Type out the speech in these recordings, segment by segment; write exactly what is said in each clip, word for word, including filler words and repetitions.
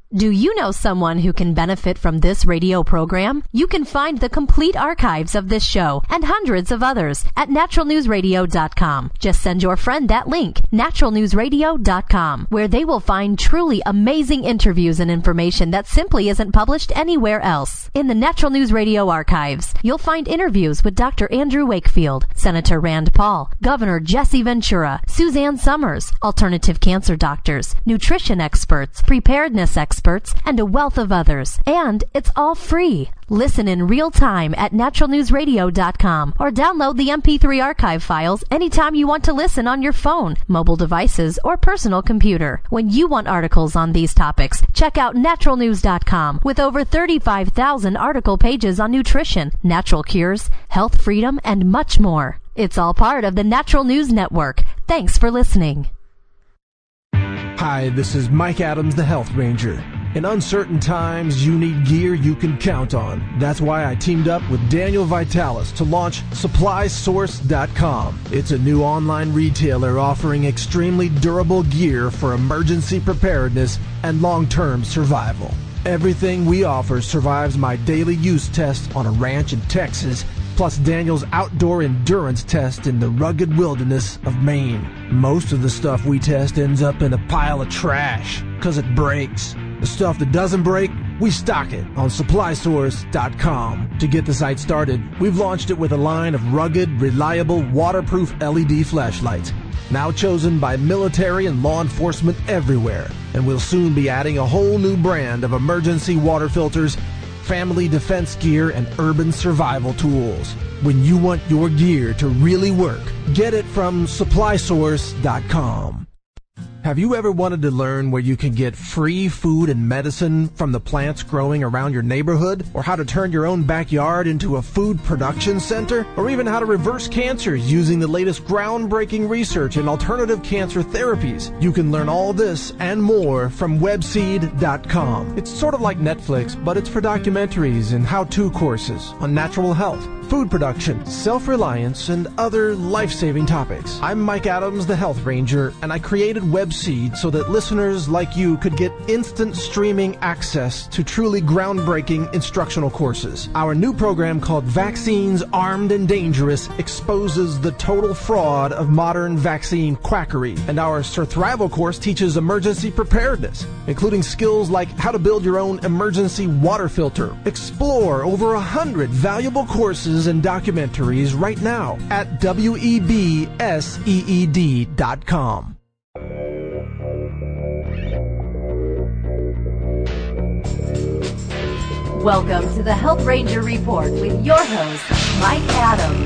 Do you know someone who can benefit from this radio program? You can find the complete archives of this show and hundreds of others at natural news radio dot com. Just send your friend that link, natural news radio dot com, where they will find truly amazing interviews and information that simply isn't published anywhere else. In the Natural News Radio archives, you'll find interviews with Doctor Andrew Wakefield, Senator Rand Paul, Governor Jesse Ventura, Suzanne Summers, alternative cancer doctors, nutrition experts, preparedness experts, experts, and a wealth of others. And it's all free. Listen in real time at natural news radio dot com or download the M P three archive files anytime you want to listen on your phone, mobile devices, or personal computer. When you want articles on these topics, check out natural news dot com with over thirty-five thousand article pages on nutrition, natural cures, health freedom, and much more. It's all part of the Natural News Network. Thanks for listening. Hi, this is Mike Adams, the Health Ranger. In uncertain times, you need gear you can count on. That's why I teamed up with Daniel Vitalis to launch supply source dot com. It's a new online retailer offering extremely durable gear for emergency preparedness and long-term survival. Everything we offer survives my daily use test on a ranch in Texas, plus Daniel's outdoor endurance test in the rugged wilderness of Maine. Most of the stuff we test ends up in a pile of trash, because it breaks. The stuff that doesn't break, we stock it on supply source dot com. To get the site started, we've launched it with a line of rugged, reliable, waterproof L E D flashlights, now chosen by military and law enforcement everywhere. And we'll soon be adding a whole new brand of emergency water filters, family defense gear, and urban survival tools. When you want your gear to really work, get it from supply source dot com. Have you ever wanted to learn where you can get free food and medicine from the plants growing around your neighborhood? Or how to turn your own backyard into a food production center? Or even how to reverse cancers using the latest groundbreaking research in alternative cancer therapies? You can learn all this and more from webseed dot com. It's sort of like Netflix, but it's for documentaries and how-to courses on natural health, food production, self-reliance, and other life-saving topics. I'm Mike Adams, the Health Ranger, and I created Webseed so that listeners like you could get instant streaming access to truly groundbreaking instructional courses. Our new program called Vaccines Armed and Dangerous exposes the total fraud of modern vaccine quackery. And our Surthrival course teaches emergency preparedness, including skills like how to build your own emergency water filter. Explore over a hundred valuable courses and documentaries right now at webseed dot com. Welcome to the Health Ranger Report with your host, Mike Adams.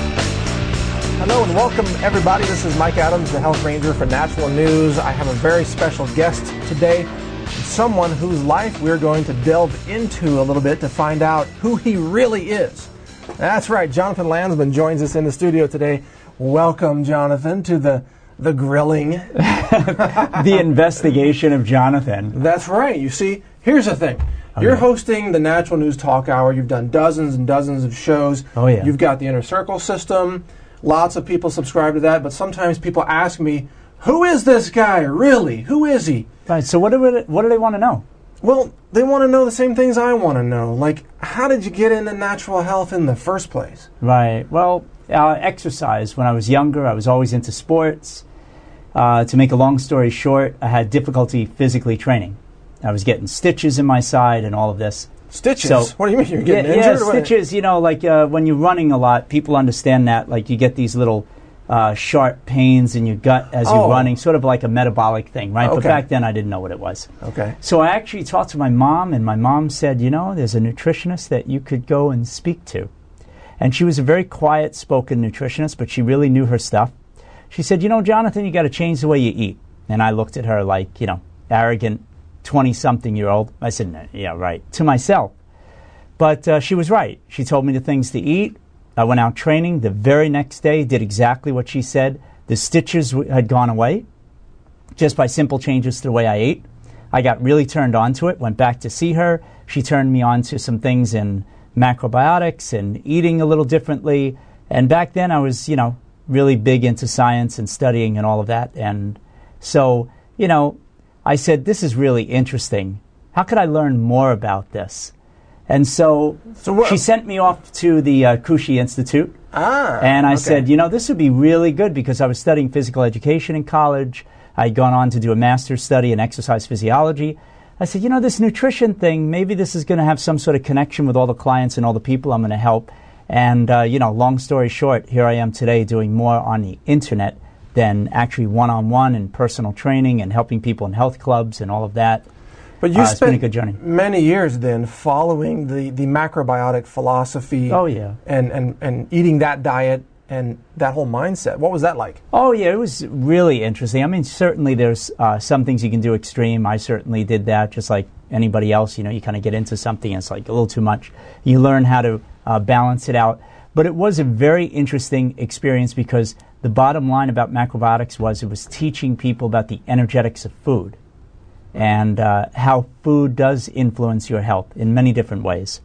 Hello and welcome everybody. This is Mike Adams, the Health Ranger for Natural News. I have a very special guest today, someone whose life we're going to delve into a little bit to find out who he really is. That's right, Jonathan Landsman joins us in the studio today. Welcome, Jonathan, to the the grilling. The investigation of Jonathan. That's right. You see, here's the thing. Oh, You're yeah. hosting the Natural News Talk Hour. You've done dozens and dozens of shows. Oh, yeah. You've got the Inner Circle system. Lots of people subscribe to that, but sometimes people ask me, who is this guy, really? Who is he? Right, so what do, what do they want to know? Well, they want to know the same things I want to know. Like, how did you get into natural health in the first place? Right, well, uh, exercise. When I was younger, I was always into sports. Uh, to make a long story short, I had difficulty physically training. I was getting stitches in my side and all of this. Stitches? So, what do you mean? You're getting yeah, injured? Yeah, stitches, you know, like uh, when you're running a lot, people understand that. Like you get these little uh, sharp pains in your gut as oh. you're running, sort of like a metabolic thing, right? Okay. But back then I didn't know what it was. Okay. So I actually talked to my mom, and my mom said, you know, there's a nutritionist that you could go and speak to. And she was a very quiet-spoken nutritionist, but she really knew her stuff. She said, you know, Jonathan, you got to change the way you eat. And I looked at her like, you know, arrogant twenty-something-year-old. I said, yeah, right, to myself. But uh, she was right. She told me the things to eat. I went out training. The very next day, did exactly what she said. The stitches w- had gone away just by simple changes to the way I ate. I got really turned on to it, went back to see her. She turned me on to some things in macrobiotics and eating a little differently. And back then, I was, you know, really big into science and studying and all of that. And so, you know, I said, this is really interesting How could I learn more about this? And so, so what, she sent me off to the uh, Kushi Institute. Ah, and I okay. said, you know, this would be really good because I was studying physical education in college. I'd gone on to do a master's study in exercise physiology. I said, you know, this nutrition thing, maybe this is going to have some sort of connection with all the clients and all the people I'm going to help. And, uh, you know, long story short, here I am today doing more on the internet than actually one-on-one and personal training and helping people in health clubs and all of that. But you uh, spent it's been a good journey. many years then following the, the macrobiotic philosophy. Oh, yeah. And, and, and eating that diet and that whole mindset. What was that like? Oh, yeah, it was really interesting. I mean, certainly there's uh, some things you can do extreme. I certainly did that just like anybody else. You know, you kind of get into something and it's like a little too much. You learn how to uh, balance it out. But it was a very interesting experience because the bottom line about macrobiotics was it was teaching people about the energetics of food and uh, how food does influence your health in many different ways.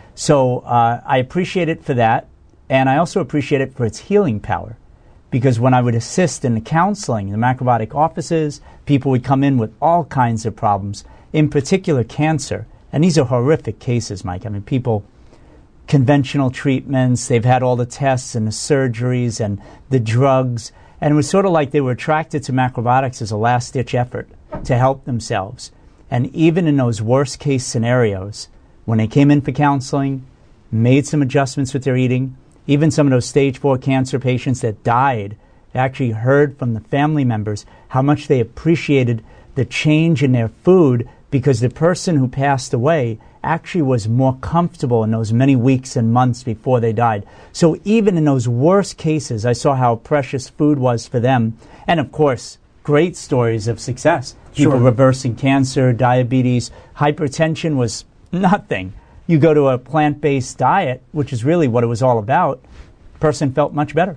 So uh, I appreciate it for that, and I also appreciate it for its healing power, because when I would assist in the counseling, the macrobiotic offices, people would come in with all kinds of problems, in particular cancer, and these are horrific cases, Mike. I mean, people, conventional treatments, they've had all the tests and the surgeries and the drugs, and it was sort of like they were attracted to macrobiotics as a last-ditch effort to help themselves. And even in those worst-case scenarios, when they came in for counseling, made some adjustments with their eating, even some of those stage four cancer patients that died actually heard from the family members how much they appreciated the change in their food because the person who passed away actually was more comfortable in those many weeks and months before they died. So even in those worst cases, I saw how precious food was for them. And of course, great stories of success. People Sure. reversing cancer, diabetes, hypertension was nothing. You go to a plant-based diet, which is really what it was all about, person felt much better.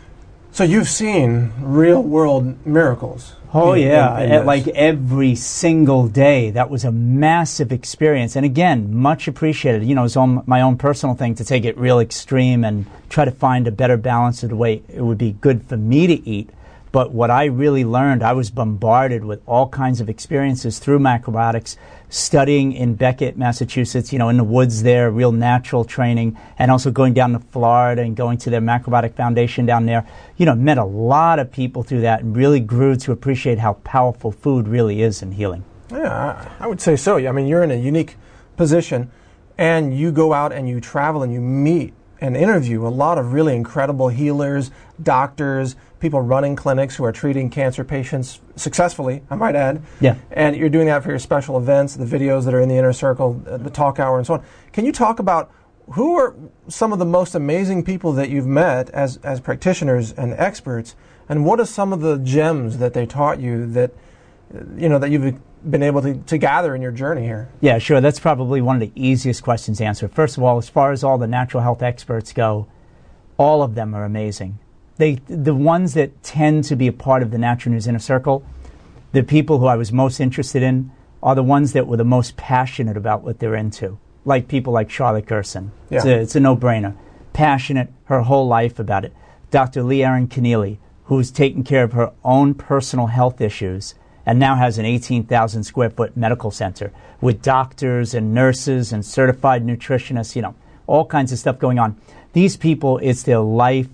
So you've seen real-world miracles. Oh, in- yeah, in- in e- this. like every single day. That was a massive experience. And again, much appreciated. You know, it's on my own personal thing to take it real extreme and try to find a better balance of the way it would be good for me to eat. But what I really learned, I was bombarded with all kinds of experiences through macrobiotics, studying in Beckett, Massachusetts, you know, in the woods there, real natural training, and also going down to Florida and going to their macrobiotic foundation down there. You know, met a lot of people through that and really grew to appreciate how powerful food really is in healing. Yeah, I I would say so. I mean, you're in a unique position, and you go out and you travel and you meet and interview a lot of really incredible healers, doctors, people running clinics who are treating cancer patients successfully, I might add. Yeah. And you're doing that for your special events, the videos that are in the Inner Circle, uh, the talk hour, and so on. Can you talk about who are some of the most amazing people that you've met as, as practitioners and experts, and what are some of the gems that they taught you that, uh, you know, that you've been able to, to gather in your journey here? Yeah, sure. That's probably one of the easiest questions to answer. First of all, as far as all the natural health experts go, all of them are amazing. They, the ones that tend to be a part of the Natural News Inner Circle, the people who I was most interested in, are the ones that were the most passionate about what they're into. Like people like Charlotte Gerson. Yeah. It's a, it's a no-brainer. Passionate her whole life about it. Doctor Lee Erin Keneally, who's taken care of her own personal health issues and now has an eighteen thousand square foot medical center with doctors and nurses and certified nutritionists, you know, all kinds of stuff going on. These people, it's their life,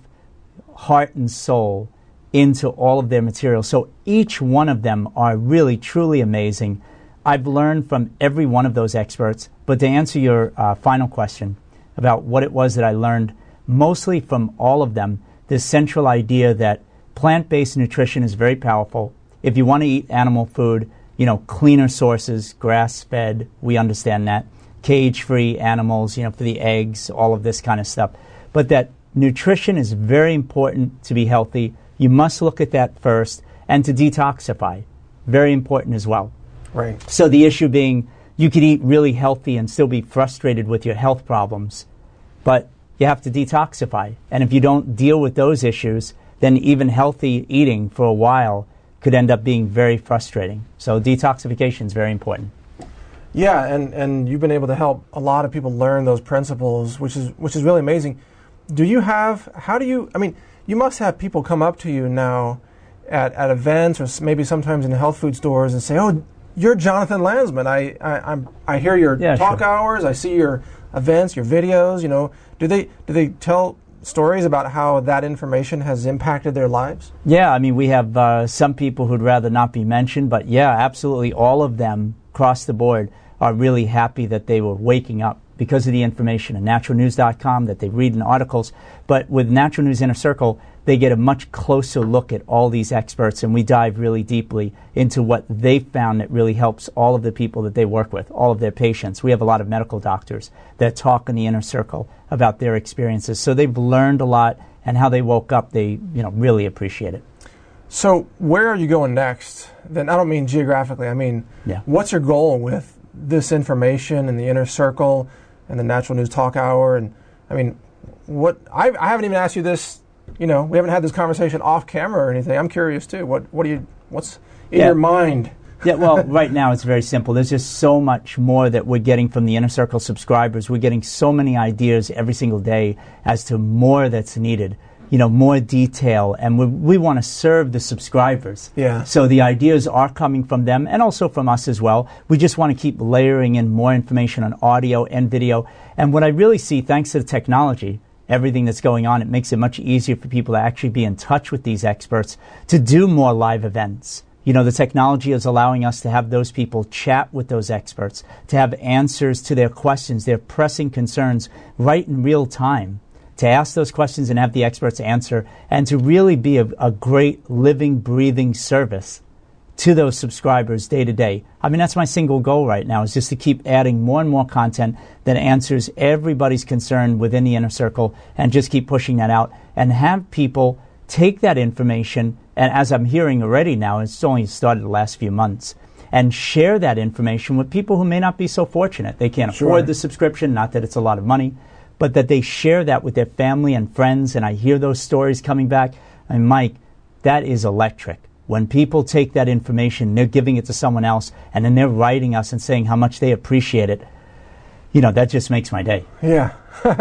heart and soul into all of their material. So each one of them are really, truly amazing. I've learned from every one of those experts. But to answer your uh, final question about what it was that I learned, mostly from all of them, this central idea that plant-based nutrition is very powerful. If you want to eat animal food, you know, cleaner sources, grass-fed, we understand that, cage-free animals, you know, for the eggs, all of this kind of stuff. But that nutrition is very important to be healthy. You must look at that first. And to detoxify, very important as well. Right. So the issue being, you could eat really healthy and still be frustrated with your health problems, but you have to detoxify. And if you don't deal with those issues, then even healthy eating for a while could end up being very frustrating. So detoxification is very important. Yeah, and, and you've been able to help a lot of people learn those principles, which is which is really amazing. Do you have, how do you, I mean, you must have people come up to you now at, at events or maybe sometimes in health food stores and say, oh, you're Jonathan Landsman. I I, I'm, I hear your yeah, talk sure. hours. I see your events, your videos. You know, do they do they tell stories about how that information has impacted their lives? Yeah, I mean, we have uh, some people who'd rather not be mentioned, but yeah, absolutely all of them across the board are really happy that they were waking up because of the information in natural news dot com that they read in articles. But with Natural News Inner Circle, they get a much closer look at all these experts, and we dive really deeply into what they found that really helps all of the people that they work with, all of their patients. We have a lot of medical doctors that talk in the Inner Circle about their experiences. So they've learned a lot, and how they woke up, they you know really appreciate it. So where are you going next? Then I don't mean geographically. I mean, yeah. what's your goal with this information and the Inner Circle and the Natural News Talk Hour? And I mean, what I, I haven't even asked you this. You know, we haven't had this conversation off camera or anything. I'm curious too. What what do you what's in yeah. your mind? Yeah, well, right now it's very simple. There's just so much more that we're getting from the Inner Circle subscribers. We're getting so many ideas every single day as to more that's needed. You know, more detail, and we, we want to serve the subscribers. Yeah. So the ideas are coming from them and also from us as well. We just want to keep layering in more information on audio and video. And what I really see, thanks to the technology, everything that's going on, it makes it much easier for people to actually be in touch with these experts, to do more live events. You know, the technology is allowing us to have those people chat with those experts, to have answers to their questions, their pressing concerns right in real time, to ask those questions and have the experts answer, and to really be a, a great living, breathing service to those subscribers day to day. I mean, that's my single goal right now, is just to keep adding more and more content that answers everybody's concern within the Inner Circle, and just keep pushing that out and have people take that information, and as I'm hearing already now, it's only started the last few months, and share that information with people who may not be so fortunate. They can't Sure. afford the subscription, not that it's a lot of money, but that they share that with their family and friends. And I hear those stories coming back. And Mike, that is electric. When people take that information, they're giving it to someone else, and then they're writing us and saying how much they appreciate it. You know, that just makes my day. Yeah,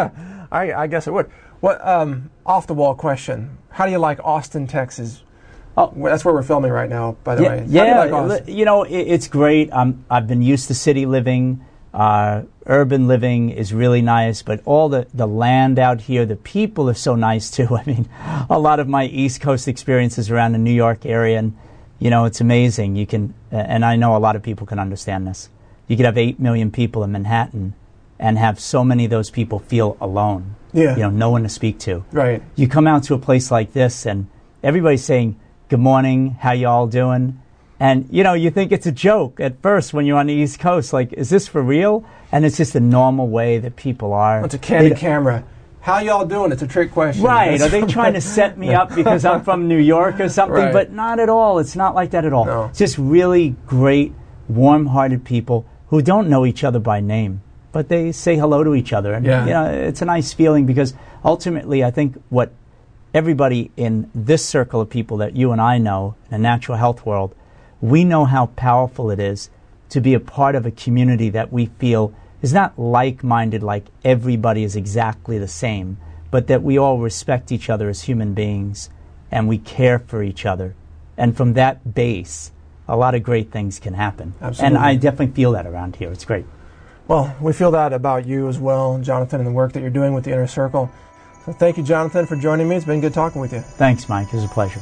I, I guess it would. What um, off the wall question? How do you like Austin, Texas? Oh, that's where we're filming right now, by the yeah, way. How yeah, do you like Austin? You know, it, it's great. Um, I've been used to city living. Uh, urban living is really nice, but all the, the land out here, the people are so nice too. I mean, a lot of my East Coast experiences around the New York area, and you know, it's amazing. You can, and I know a lot of people can understand this. You could have eight million people in Manhattan, and have so many of those people feel alone. Yeah. You know, no one to speak to. Right. You come out to a place like this, and everybody's saying, "Good morning, how y'all doing?" And, you know, you think it's a joke at first when you're on the East Coast. Like, is this for real? And it's just a normal way that people are. It's a candid camera. How y'all doing? It's a trick question. Right. That's Are they trying to set me up because I'm from New York or something? Right. But not at all. It's not like that at all. No. It's just really great, warm-hearted people who don't know each other by name, but they say hello to each other. And, yeah. you know, it's a nice feeling, because ultimately I think what everybody in this circle of people that you and I know in the natural health world, we know how powerful it is to be a part of a community that we feel is not like-minded, like everybody is exactly the same, but that we all respect each other as human beings, and we care for each other. And from that base, a lot of great things can happen. Absolutely. And I definitely feel that around here. It's great. Well, we feel that about you as well, Jonathan, and the work that you're doing with the Inner Circle. So thank you, Jonathan, for joining me. It's been good talking with you. Thanks, Mike. It was a pleasure.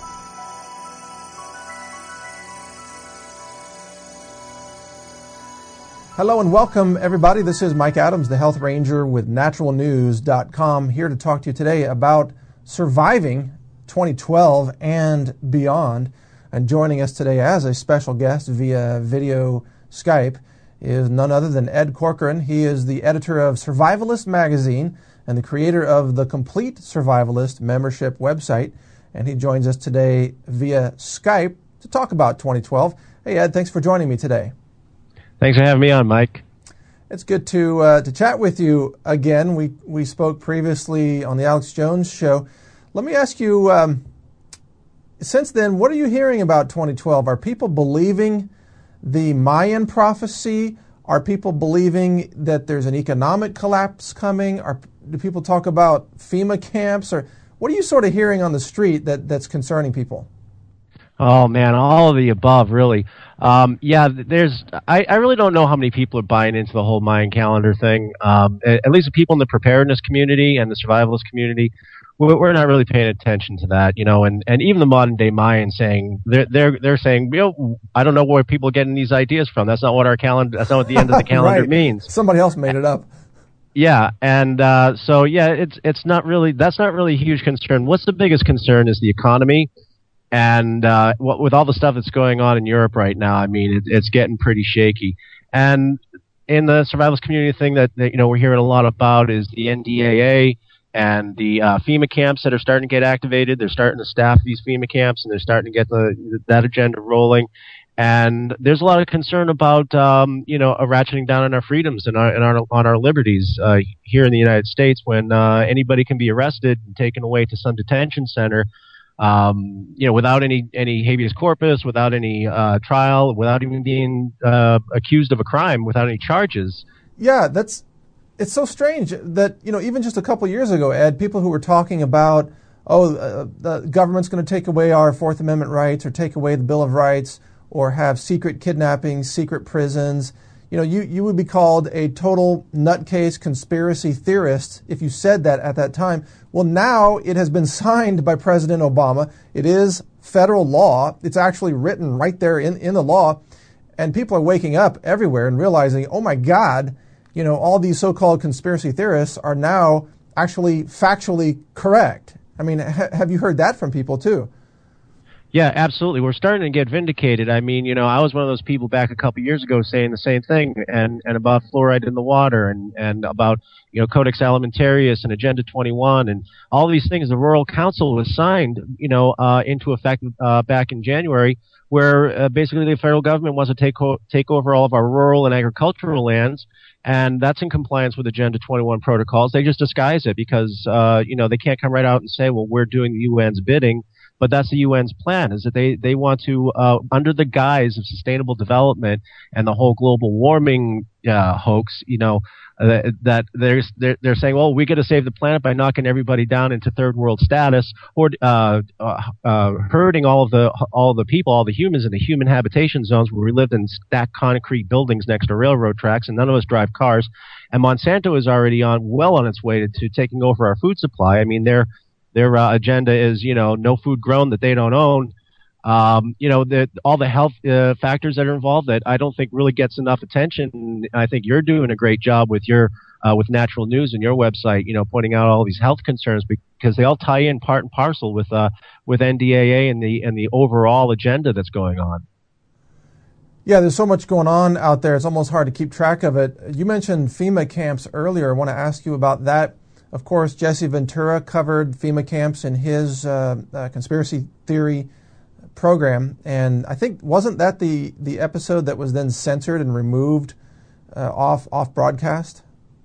Hello and welcome, everybody. This is Mike Adams, the Health Ranger with natural news dot com, here to talk to you today about surviving twenty twelve and beyond. And joining us today as a special guest via video Skype is none other than Ed Corcoran. He is the editor of Survivalist Magazine and the creator of the Complete Survivalist membership website. And he joins us today via Skype to talk about twenty twelve. Hey, Ed, thanks for joining me today. Thanks for having me on, Mike. It's good to uh, to chat with you again. We we spoke previously on the Alex Jones show. Let me ask you, um, since then, what are you hearing about twenty twelve? Are people believing the Mayan prophecy? Are people believing that there's an economic collapse coming? Are, do people talk about FEMA camps? Or what are you sort of hearing on the street that, that's concerning people? Oh man, all of the above, really. Um, yeah, there's. I, I really don't know how many people are buying into the whole Mayan calendar thing. Um, at, at least the people in the preparedness community and the survivalist community, we're, we're not really paying attention to that, you know. And, and even the modern day Mayans saying they're they're they're saying, you know, I don't know where people are getting these ideas from. That's not what our calendar. That's not what the end of the calendar right. means. Somebody else made it up. Yeah, and uh, so yeah, it's it's not really that's not really a huge concern. What's the biggest concern is the economy. And uh, what, with all the stuff that's going on in Europe right now, I mean, it, it's getting pretty shaky. And in the survivalist community thing that, that you know we're hearing a lot about is the N D A A and the uh, FEMA camps that are starting to get activated. They're starting to staff these FEMA camps, and they're starting to get the that agenda rolling. And there's a lot of concern about um, you know a ratcheting down on our freedoms and, our, and our, on our liberties uh, here in the United States when uh, anybody can be arrested and taken away to some detention center. Um, you know, without any, any habeas corpus, without any uh, trial, without even being uh, accused of a crime, without any charges. Yeah, that's it's so strange that, you know, even just a couple years ago, Ed, people who were talking about, oh, uh, the government's going to take away our Fourth Amendment rights or take away the Bill of Rights or have secret kidnappings, secret prisons. You know, you, you would be called a total nutcase conspiracy theorist if you said that at that time. Well, now it has been signed by President Obama. It is federal law. It's actually written right there in, in the law. And people are waking up everywhere and realizing, oh my God, you know, all these so-called conspiracy theorists are now actually factually correct. I mean, ha- have you heard that from people too? Yeah, absolutely. We're starting to get vindicated. I mean, you know, I was one of those people back a couple of years ago saying the same thing and, and about fluoride in the water and, and about, you know, Codex Alimentarius and Agenda twenty-one and all these things. The Rural Council was signed, you know, uh, into effect uh, back in January, where uh, basically the federal government wants to take o- take over all of our rural and agricultural lands. And that's in compliance with Agenda twenty-one protocols. They just disguise it because, uh, you know, they can't come right out and say, well, we're doing the U N's bidding. But that's the U N's plan, is that they, they want to, uh, under the guise of sustainable development and the whole global warming uh, hoax, you know, uh, that they're, they're they're saying, well, we got to save the planet by knocking everybody down into third world status, or uh, uh, uh, herding all of the all of the people, all the humans, in the human habitation zones where we lived in stacked concrete buildings next to railroad tracks, and none of us drive cars. And Monsanto is already on well on its way to, to taking over our food supply. I mean, they're Their uh, agenda is, you know, no food grown that they don't own. Um, you know, the, all the health uh, factors that are involved that I don't think really gets enough attention. I think you're doing a great job with your uh, with Natural News and your website, you know, pointing out all these health concerns because they all tie in part and parcel with uh, with N D A A and the and the overall agenda that's going on. Yeah, there's so much going on out there. It's almost hard to keep track of it. You mentioned FEMA camps earlier. I want to ask you about that. Of course, Jesse Ventura covered FEMA camps in his uh, uh, conspiracy theory program, and I think wasn't that the, the episode that was then censored and removed uh, off off broadcast?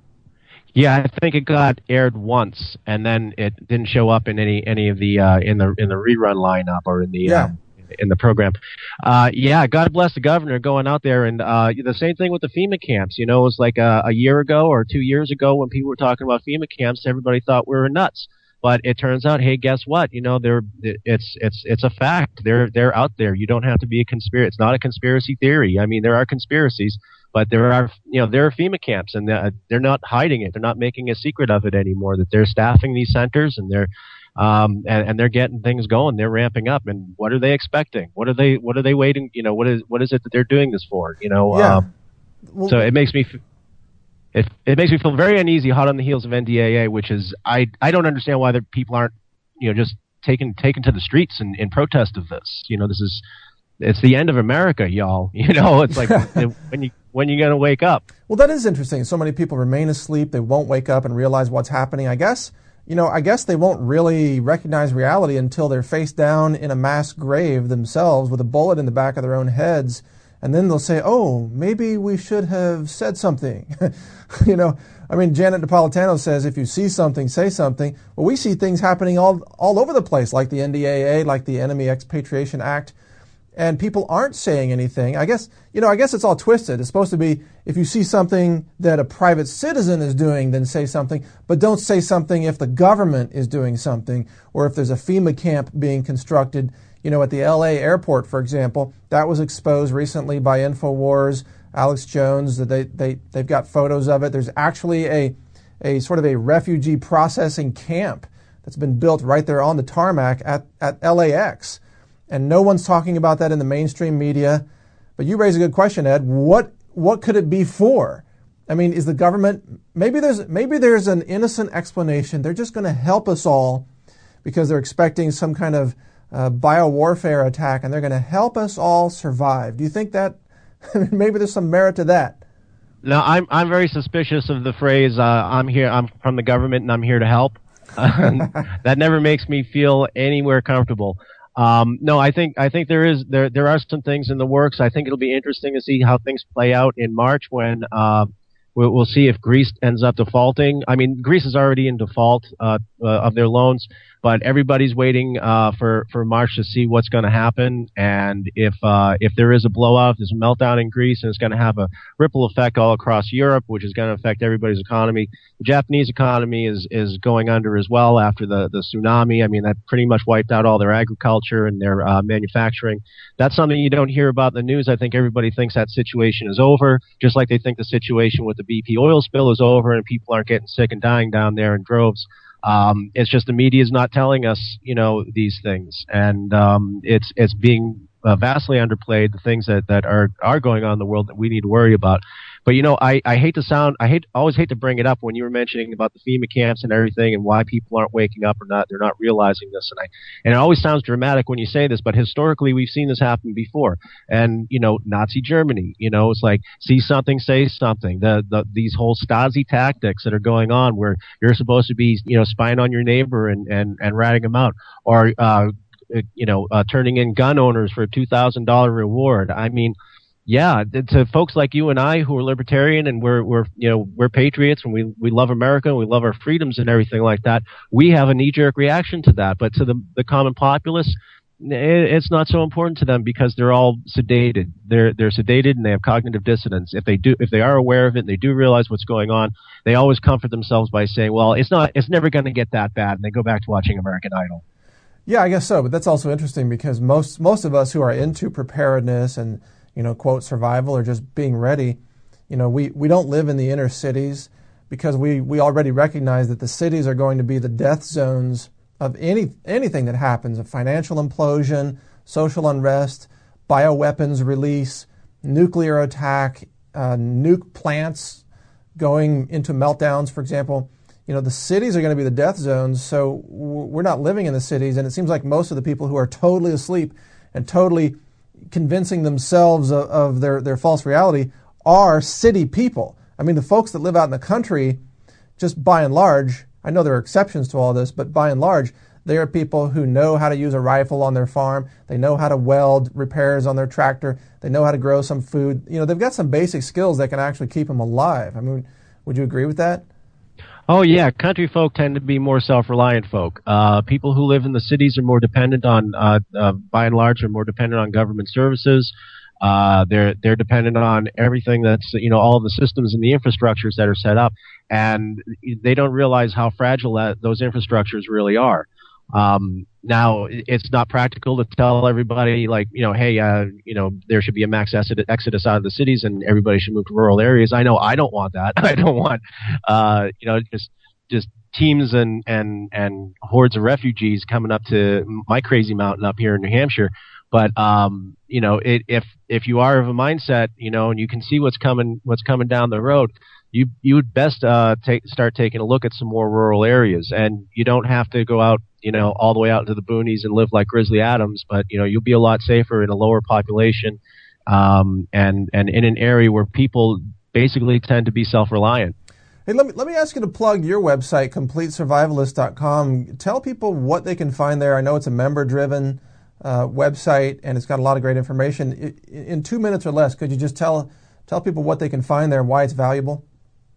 Yeah, I think it got aired once, and then it didn't show up in any any of the uh, in the in the rerun lineup or in the yeah. uh, in the program. Uh, yeah, God bless the governor going out there. And uh, the same thing with the FEMA camps. You know, it was like a, a year ago or two years ago when people were talking about FEMA camps, everybody thought we were nuts. But it turns out, hey, guess what? You know, they're it's it's it's a fact. They're they're out there. You don't have to be a conspiracy. It's not a conspiracy theory. I mean, there are conspiracies, but there are you know there are FEMA camps, and they're, they're not hiding it. They're not making a secret of it anymore. That they're staffing these centers, and they're Um, and, and they're getting things going. They're ramping up. And what are they expecting? What are they, what are they waiting? You know, what is, what is it that they're doing this for? You know, yeah. um, well, so it makes me, it, it makes me feel very uneasy, hot on the heels of N D A A, which is, I, I don't understand why the people aren't, you know, just taken, taken to the streets in, in protest of this. You know, this is, it's the end of America, y'all. You know, it's like when you, when you gonna wake up? Well, that is interesting. So many people remain asleep. They won't wake up and realize what's happening. I guess, You know, I guess they won't really recognize reality until they're face down in a mass grave themselves with a bullet in the back of their own heads. And then they'll say, oh, maybe we should have said something. You know, I mean, Janet Napolitano says, if you see something, say something. Well, we see things happening all, all over the place, like the N D A A, like the Enemy Expatriation Act. And people aren't saying anything. I guess, you know, I guess it's all twisted. It's supposed to be, if you see something that a private citizen is doing, then say something. But don't say something if the government is doing something, or if there's a FEMA camp being constructed. You know, at the L A airport, for example, that was exposed recently by InfoWars, Alex Jones, that they, they, they've got photos of it. There's actually a, a sort of a refugee processing camp that's been built right there on the tarmac at, at L A X. And no one's talking about that in the mainstream media. But you raise a good question, Ed. What what could it be for? I mean, is the government, maybe there's maybe there's an innocent explanation. They're just going to help us all because they're expecting some kind of uh, biowarfare attack, and they're going to help us all survive. Do you think that maybe there's some merit to that? No, I'm I'm very suspicious of the phrase, uh, I'm here, I'm from the government and I'm here to help. That never makes me feel anywhere comfortable. Um, no, I think I think there is there there are some things in the works. I think it'll be interesting to see how things play out in March when uh, we'll, we'll see if Greece ends up defaulting. I mean, Greece is already in default uh, uh, of their loans, but everybody's waiting uh, for for March to see what's going to happen. And if uh, if there is a blowout, there's a meltdown in Greece, and it's going to have a ripple effect all across Europe, which is going to affect everybody's economy. The Japanese economy is is going under as well after the the tsunami. I mean, that pretty much wiped out all their agriculture and their uh, manufacturing. That's something you don't hear about in the news. I think everybody thinks that situation is over, just like they think the situation with the B P oil spill is over and people aren't getting sick and dying down there in droves. Um, it's just the media is not telling us, you know, these things, and um, it's it's being uh, vastly underplayed. The things that, that are are going on in the world that we need to worry about. But you know, I, I hate to sound, I hate always hate to bring it up when you were mentioning about the FEMA camps and everything, and why people aren't waking up or not. They're not realizing this, and I and it always sounds dramatic when you say this, but historically we've seen this happen before. And you know, Nazi Germany, you know, it's like see something, say something. The, the these whole Stasi tactics that are going on, where you're supposed to be, you know, spying on your neighbor and and and ratting them out, or uh, you know, uh, turning in gun owners for a two thousand dollar reward. I mean. Yeah, to folks like you and I who are libertarian and we're we're you know we're patriots and we we love America and we love our freedoms and everything like that. We have a knee-jerk reaction to that, but to the the common populace, it's not so important to them because they're all sedated. They're they're sedated and they have cognitive dissonance. If they do, if they are aware of it and they do realize what's going on, they always comfort themselves by saying, "Well, it's not, it's never going to get that bad," and they go back to watching American Idol. Yeah, I guess so, but that's also interesting because most most of us who are into preparedness and you know, quote, survival or just being ready. You know, we, we don't live in the inner cities because we, we already recognize that the cities are going to be the death zones of any anything that happens, a financial implosion, social unrest, bioweapons release, nuclear attack, uh, nuke plants going into meltdowns, for example. You know, the cities are going to be the death zones, so we're not living in the cities, and it seems like most of the people who are totally asleep and totally convincing themselves of, of their, their false reality are city people. I mean, the folks that live out in the country, just by and large, I know there are exceptions to all this, but by and large, they are people who know how to use a rifle on their farm. They know how to weld repairs on their tractor. They know how to grow some food. You know, they've got some basic skills that can actually keep them alive. I mean, would you agree with that? Oh, yeah. Country folk tend to be more self-reliant folk. Uh, people who live in the cities are more dependent on, uh, uh, by and large, are more dependent on government services. Uh, they're, they're dependent on everything that's, you know, all of the systems and the infrastructures that are set up. And they don't realize how fragile that, those infrastructures really are. Um, now, it's not practical to tell everybody, like, you know, hey, uh, you know, there should be a max exodus out of the cities and everybody should move to rural areas. I know I don't want that. I don't want, uh, you know, just just teams and, and, and hordes of refugees coming up to my crazy mountain up here in New Hampshire. But, um, you know, it, if if you are of a mindset, you know, and you can see what's coming what's coming down the road, you you would best uh, take start taking a look at some more rural areas. And you don't have to go out, you know, all the way out into the boonies and live like Grizzly Adams, but, you know, you'll be a lot safer in a lower population um, and, and in an area where people basically tend to be self-reliant. Hey, let me let me ask you to plug your website, complete survivalist dot com. Tell people what they can find there. I know it's a member-driven uh, website, and it's got a lot of great information. In two minutes or less, could you just tell tell people what they can find there and why it's valuable?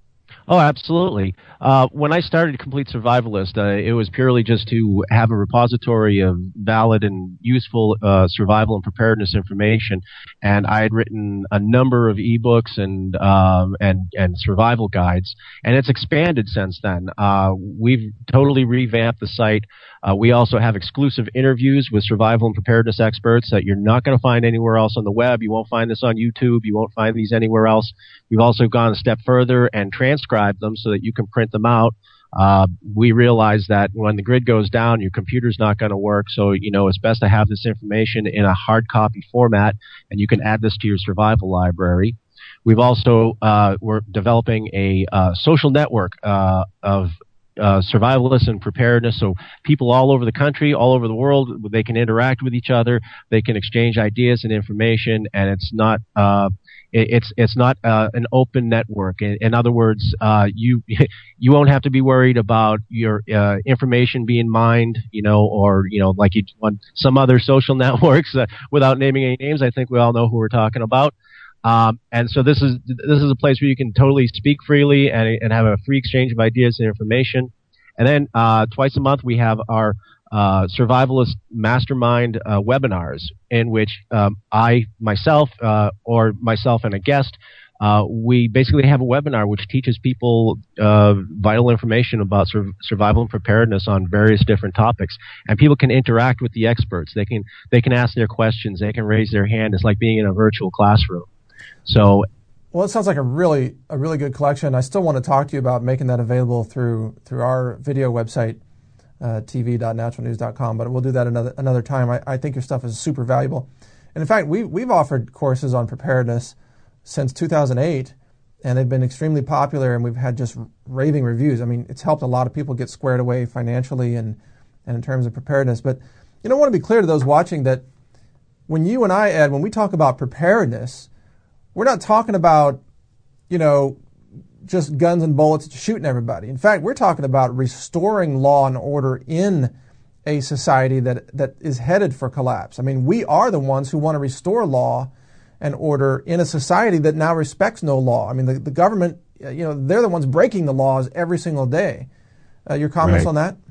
Oh, absolutely. Uh, when I started Complete Survivalist, uh, it was purely just to have a repository of valid and useful uh, survival and preparedness information. And I had written a number of ebooks and um, and and survival guides, and it's expanded since then. Uh, we've totally revamped the site. Uh, we also have exclusive interviews with survival and preparedness experts that you're not going to find anywhere else on the web. You won't find this on YouTube. You won't find these anywhere else. We've also gone a step further and transcribed them so that you can print them out. Uh, we realize that when the grid goes down, your computer's not going to work. So, you know, it's best to have this information in a hard copy format, and you can add this to your survival library. We've also, uh, we're developing a uh, social network uh, of Uh, survivalists and preparedness, so people all over the country, all over the world, they can interact with each other, they can exchange ideas and information, and it's not uh, it, it's it's not uh, an open network. In, in other words, uh, you you won't have to be worried about your uh, information being mined, you know, or you know, like you on some other social networks. Uh, without naming any names, I think we all know who we're talking about. Um, and so this is this is a place where you can totally speak freely and, and have a free exchange of ideas and information. And then uh, twice a month we have our uh, Survivalist Mastermind uh, webinars, in which um, I myself uh, or myself and a guest, uh, we basically have a webinar which teaches people uh, vital information about sur- survival and preparedness on various different topics. And people can interact with the experts. They can they can ask their questions. They can raise their hand. It's like being in a virtual classroom. So, well, it sounds like a really a really good collection. I still want to talk to you about making that available through through our video website, uh, t v dot natural news dot com. But we'll do that another another time. I, I think your stuff is super valuable, and in fact, we we've offered courses on preparedness since two thousand eight, and they've been extremely popular, and we've had just raving reviews. I mean, it's helped a lot of people get squared away financially and and in terms of preparedness. But you know, I want to be clear to those watching that when you and I, Ed, when we talk about preparedness, we're not talking about, you know, just guns and bullets shooting everybody. In fact, we're talking about restoring law and order in a society that that is headed for collapse. I mean, we are the ones who want to restore law and order in a society that now respects no law. I mean, the, the government, you know, they're the ones breaking the laws every single day. Uh, your comments right. on that?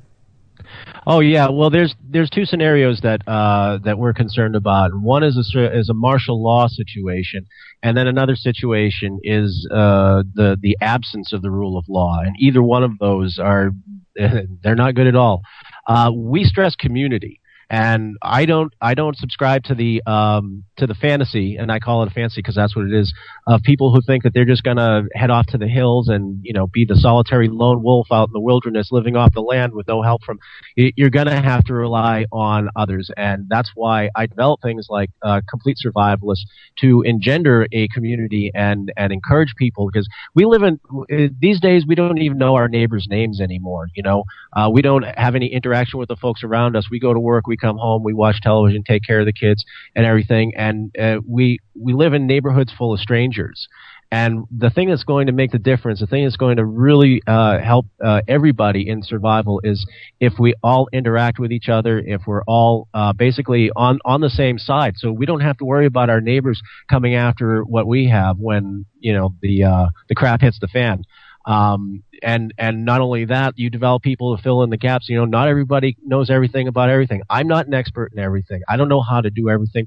Oh yeah, well there's there's two scenarios that uh, that we're concerned about. One is a is a martial law situation, and then another situation is uh, the the absence of the rule of law. And either one of those are they're not good at all. Uh, we stress community. And I don't, I don't subscribe to the, um, to the fantasy, and I call it a fantasy because that's what it is, of people who think that they're just gonna head off to the hills and, you know, be the solitary lone wolf out in the wilderness living off the land with no help from, you're gonna have to rely on others. And that's why I develop things like, uh, Complete Survivalist to engender a community and, and encourage people, because we live in, these days we don't even know our neighbors' names anymore, you know, uh, we don't have any interaction with the folks around us. We go to work, we come home, we watch television, take care of the kids and everything, and uh, we we live in neighborhoods full of strangers. And the thing that's going to make the difference, the thing that's going to really uh, help uh, everybody in survival is if we all interact with each other, if we're all uh, basically on, on the same side. So we don't have to worry about our neighbors coming after what we have when, you know, the uh, the crap hits the fan. Um, and, and not only that, you develop people to fill in the gaps. You know, not everybody knows everything about everything. I'm not an expert in everything. I don't know how to do everything.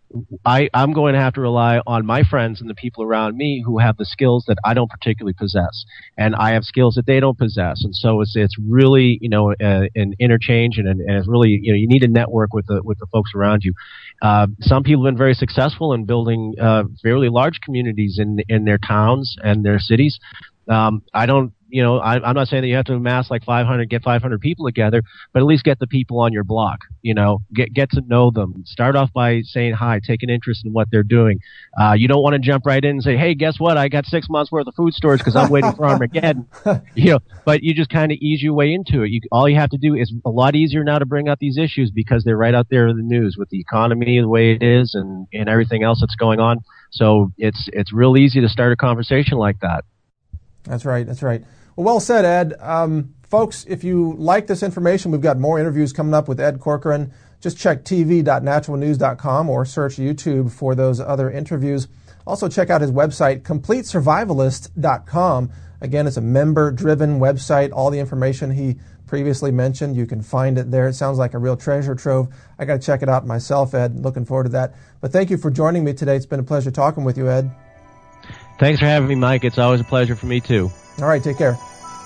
I, I'm going to have to rely on my friends and the people around me who have the skills that I don't particularly possess. And I have skills that they don't possess. And so it's, it's really, you know, uh, an interchange, and, and it's really, you know, you need to network with the, with the folks around you. Uh, some people have been very successful in building, uh, fairly large communities in, in their towns and their cities. Um, I don't, you know, I, I'm not saying that you have to amass like five hundred, get five hundred people together, but at least get the people on your block, you know, get, get to know them. Start off by saying hi, take an interest in what they're doing. Uh, you don't want to jump right in and say, hey, guess what? I got six months worth of food storage because I'm waiting for Armageddon, you know, but you just kind of ease your way into it. You, all you have to do is a lot easier now to bring up these issues because they're right out there in the news with the economy the way it is and, and everything else that's going on. So it's, it's real easy to start a conversation like that. That's right. That's right. Well, well said, Ed. Um, folks, if you like this information, we've got more interviews coming up with Ed Corcoran. Just check t v dot natural news dot com or search YouTube for those other interviews. Also, check out his website, complete survivalist dot com. Again, it's a member-driven website. All the information he previously mentioned, you can find it there. It sounds like a real treasure trove. I got to check it out myself, Ed. Looking forward to that. But thank you for joining me today. It's been a pleasure talking with you, Ed. Thanks for having me, Mike. It's always a pleasure for me, too. All right, take care.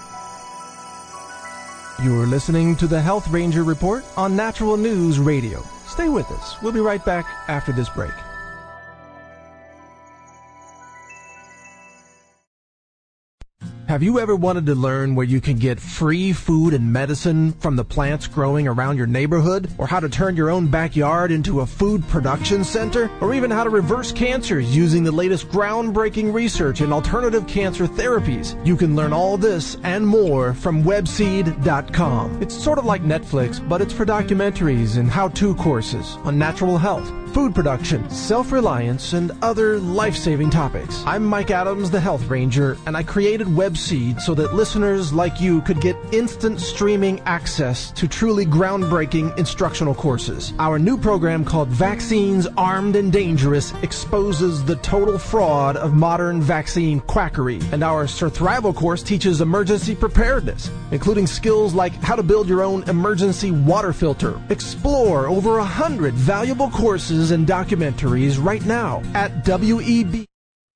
You're listening to the Health Ranger Report on Natural News Radio. Stay with us. We'll be right back after this break. Have you ever wanted to learn where you can get free food and medicine from the plants growing around your neighborhood? Or how to turn your own backyard into a food production center? Or even how to reverse cancers using the latest groundbreaking research in alternative cancer therapies? You can learn all this and more from webseed dot com. It's sort of like Netflix, but it's for documentaries and how-to courses on natural health, food production, self-reliance, and other life-saving topics. I'm Mike Adams, the Health Ranger, and I created Webseed so that listeners like you could get instant streaming access to truly groundbreaking instructional courses. Our new program called Vaccines Armed and Dangerous exposes the total fraud of modern vaccine quackery. And our Surthrival course teaches emergency preparedness, including skills like how to build your own emergency water filter. Explore over a hundred valuable courses and documentaries right now at W E B.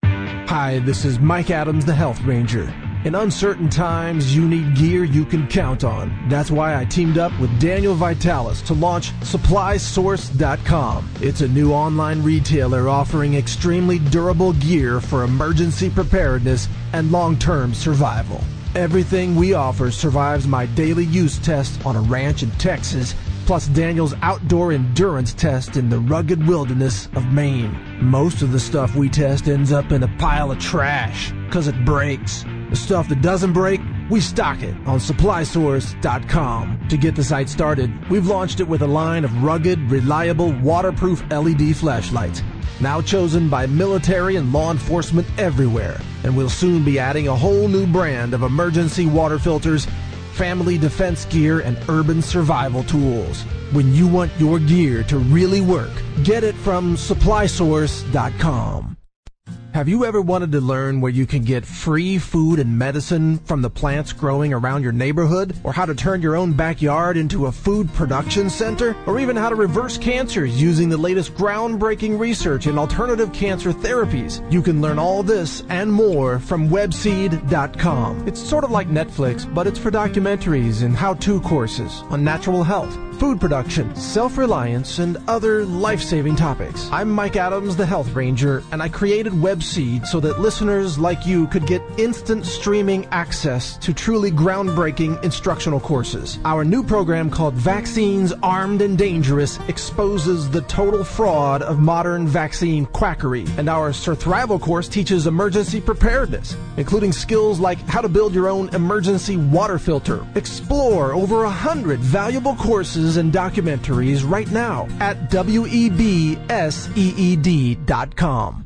Hi, this is Mike Adams, the Health Ranger. In uncertain times, you need gear you can count on. That's why I teamed up with Daniel Vitalis to launch Supply Source dot com. It's a new online retailer offering extremely durable gear for emergency preparedness and long-term survival. Everything we offer survives my daily use test on a ranch in Texas, plus Daniel's outdoor endurance test in the rugged wilderness of Maine. Most of the stuff we test ends up in a pile of trash, because it breaks. The stuff that doesn't break, we stock it on Supply Source dot com. To get the site started, we've launched it with a line of rugged, reliable, waterproof L E D flashlights, now chosen by military and law enforcement everywhere. And we'll soon be adding a whole new brand of emergency water filters, family defense gear, and urban survival tools. When you want your gear to really work, get it from Supply Source dot com. Have you ever wanted to learn where you can get free food and medicine from the plants growing around your neighborhood? Or how to turn your own backyard into a food production center? Or even how to reverse cancers using the latest groundbreaking research in alternative cancer therapies? You can learn all this and more from webseed dot com. It's sort of like Netflix, but it's for documentaries and how-to courses on natural health, food production, self-reliance, and other life-saving topics. I'm Mike Adams, the Health Ranger, and I created Webseed so that listeners like you could get instant streaming access to truly groundbreaking instructional courses. Our new program called Vaccines Armed and Dangerous exposes the total fraud of modern vaccine quackery. And our Surthrival course teaches emergency preparedness, including skills like how to build your own emergency water filter. Explore over a hundred valuable courses and documentaries right now at W E B seed dot com.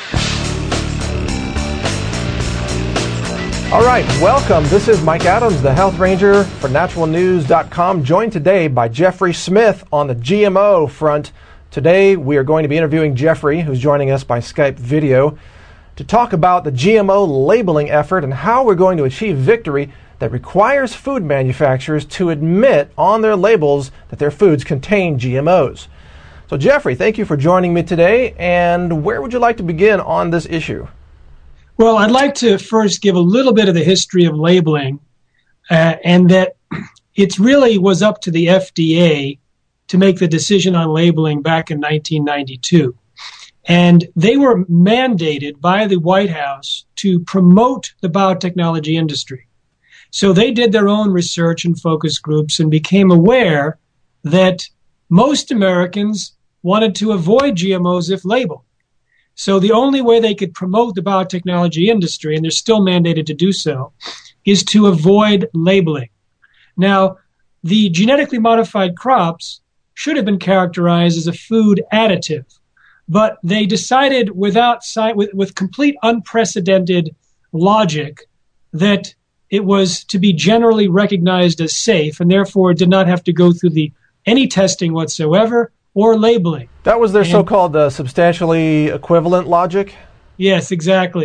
All right, welcome. This is Mike Adams, the Health Ranger for Natural News dot com, joined today by Jeffrey Smith on the G M O front. Today we are going to be interviewing Jeffrey, who's joining us by Skype video, to talk about the G M O labeling effort and how we're going to achieve victory that requires food manufacturers to admit on their labels that their foods contain G M Os. So Jeffrey, thank you for joining me today, and where would you like to begin on this issue? Well, I'd like to first give a little bit of the history of labeling, uh, and that it really was up to the F D A to make the decision on labeling back in nineteen ninety-two. And they were mandated by the White House to promote the biotechnology industry. So they did their own research and focus groups and became aware that most Americans wanted to avoid G M Os if labeled. So the only way they could promote the biotechnology industry, and they're still mandated to do so, is to avoid labeling. Now, the genetically modified crops should have been characterized as a food additive, but they decided without with, with complete unprecedented logic that it was to be generally recognized as safe, and therefore did not have to go through the any testing whatsoever or labeling. That was their and, so-called uh, substantially equivalent logic? Yes, exactly.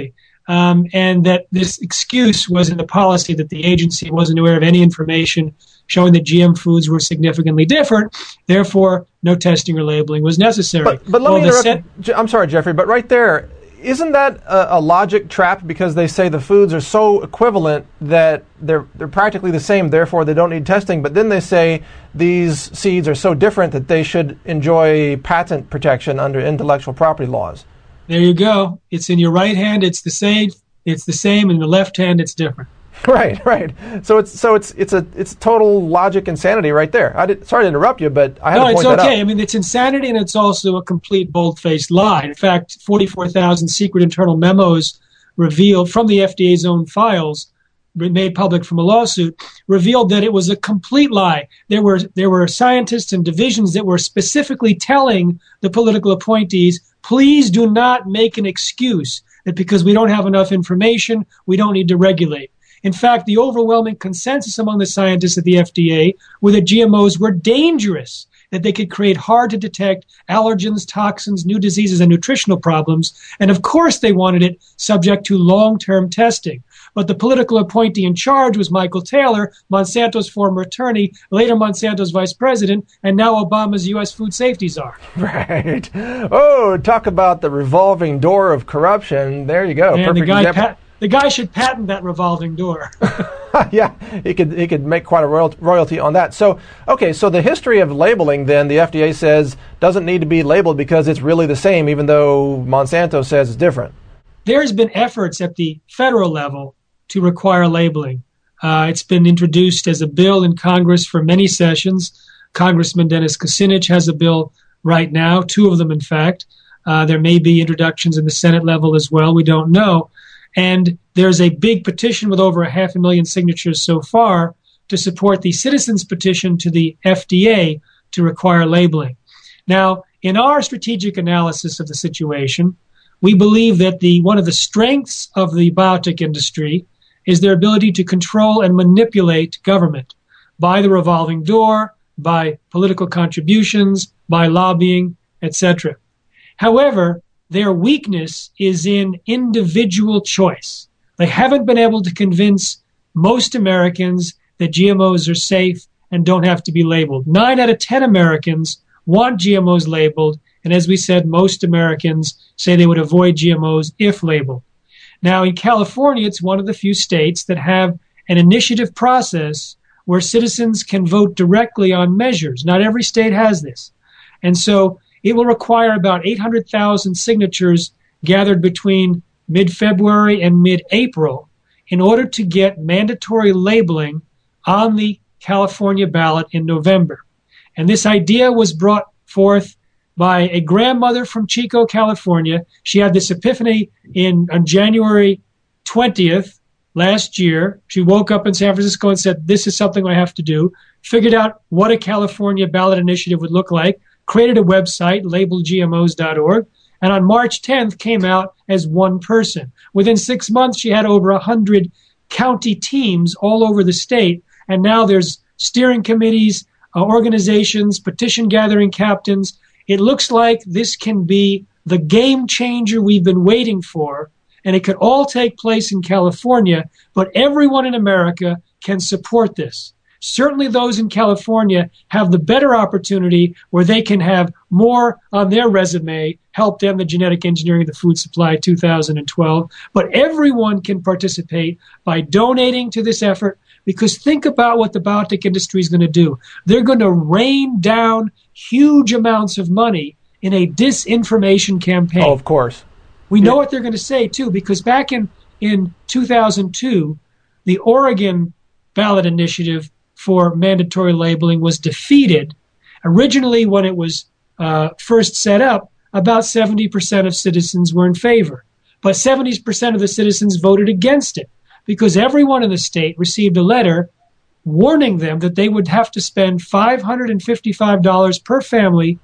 um, and that this excuse was in the policy that the agency wasn't aware of any information showing that G M foods were significantly different. Therefore, no testing or labeling was necessary. But, but let well, me interrupt. Set- I'm sorry, Jeffrey, but right there, isn't that a, a logic trap, because they say the foods are so equivalent that they're they're practically the same, therefore they don't need testing, but then they say these seeds are so different that they should enjoy patent protection under intellectual property laws? There you go. It's in your right hand, it's the same. It's the same. In the left hand, it's different. Right, right. So it's so it's it's a it's total logic insanity right there. I did, sorry to interrupt you, but I had no, to point it's that out. okay. I mean, it's insanity, and it's also a complete bold-faced lie. In fact, forty-four thousand secret internal memos revealed from the F D A's own files, made public from a lawsuit, revealed that it was a complete lie. There were there were scientists and divisions that were specifically telling the political appointees, please do not make an excuse that because we don't have enough information, we don't need to regulate. In fact, the overwhelming consensus among the scientists at the F D A were that G M Os were dangerous, that they could create hard-to-detect allergens, toxins, new diseases, and nutritional problems. And of course they wanted it subject to long-term testing. But the political appointee in charge was Michael Taylor, Monsanto's former attorney, later Monsanto's vice president, and now Obama's U S food safety czar. Right. Oh, talk about the revolving door of corruption. There you go. And Perfect the guy example. pat- The guy should patent that revolving door. Yeah, he could he could make quite a royal, royalty on that. So, okay, so the history of labeling, then, the F D A says doesn't need to be labeled because it's really the same, even though Monsanto says it's different. There's been efforts at the federal level to require labeling. Uh, it's been introduced as a bill in Congress for many sessions. Congressman Dennis Kucinich has a bill right now, two of them, in fact. Uh, there may be introductions in the Senate level as well. We don't know. And there's a big petition with over a half a million signatures so far to support the citizens' petition to the F D A to require labeling. Now, in our strategic analysis of the situation, we believe that the one of the strengths of the biotech industry is their ability to control and manipulate government by the revolving door, by political contributions, by lobbying, et cetera. However, their weakness is in individual choice. They haven't been able to convince most Americans that G M Os are safe and don't have to be labeled. Nine out of ten Americans want G M Os labeled, and as we said, most Americans say they would avoid G M Os if labeled. Now, in California, it's one of the few states that have an initiative process where citizens can vote directly on measures. Not every state has this. And so it will require about eight hundred thousand signatures gathered between mid-February and mid-April in order to get mandatory labeling on the California ballot in November. And this idea was brought forth by a grandmother from Chico, California. She had this epiphany in on January twentieth last year. She woke up in San Francisco and said, this is something I have to do. Figured out what a California ballot initiative would look like. Created a website, labeled G M Os dot org, and on March tenth came out as one person. Within six months, she had over one hundred county teams all over the state, and now there's steering committees, uh, organizations, petition gathering captains. It looks like this can be the game changer we've been waiting for, and it could all take place in California, but everyone in America can support this. Certainly those in California have the better opportunity where they can have more on their resume, help them the genetic engineering of the food supply two thousand twelve. But everyone can participate by donating to this effort, because think about what the biotech industry is going to do. They're going to rain down huge amounts of money in a disinformation campaign. Oh, of course. We Yeah. know what they're going to say, too, because back in, in two thousand two, the Oregon ballot initiative for mandatory labeling was defeated. Originally, when it was uh, first set up, about seventy percent of citizens were in favor. But seventy percent of the citizens voted against it because everyone in the state received a letter warning them that they would have to spend five hundred fifty-five dollars per family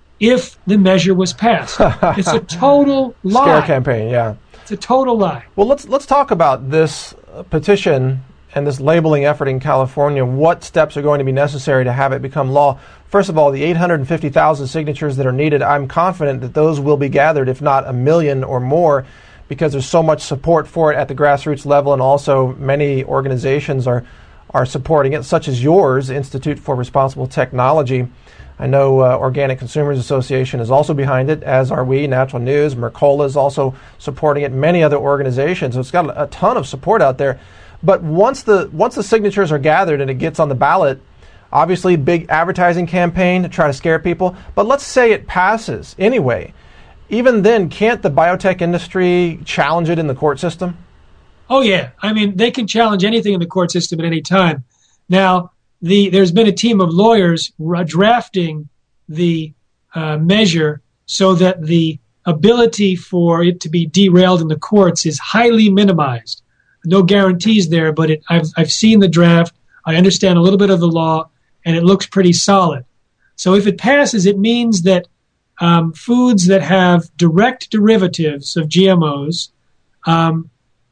if the measure was passed. It's a total lie. Scare campaign, yeah. It's a total lie. Well, let's let's talk about this uh, petition and this labeling effort in California. What steps are going to be necessary to have it become law? First of all, the eight hundred fifty thousand signatures that are needed, I'm confident that those will be gathered, if not a million or more. because there's so much support for it at the grassroots level, and also many organizations are are supporting it, such as yours, Institute for Responsible Technology. I know uh, Organic Consumers Association is also behind it, as are we, Natural News. Mercola is also supporting it, many other organizations. So it's got a ton of support out there. But once the once the signatures are gathered and it gets on the ballot, obviously big advertising campaign to try to scare people. But let's say it passes anyway. Even then, can't the biotech industry challenge it in the court system? Oh, yeah. I mean, they can challenge anything in the court system at any time. Now, The, there's been a team of lawyers drafting the uh, measure so that the ability for it to be derailed in the courts is highly minimized. No guarantees there, but it, I've, I've seen the draft. I understand a little bit of the law, and it looks pretty solid. So if it passes, it means that um, foods that have direct derivatives of G M Os um,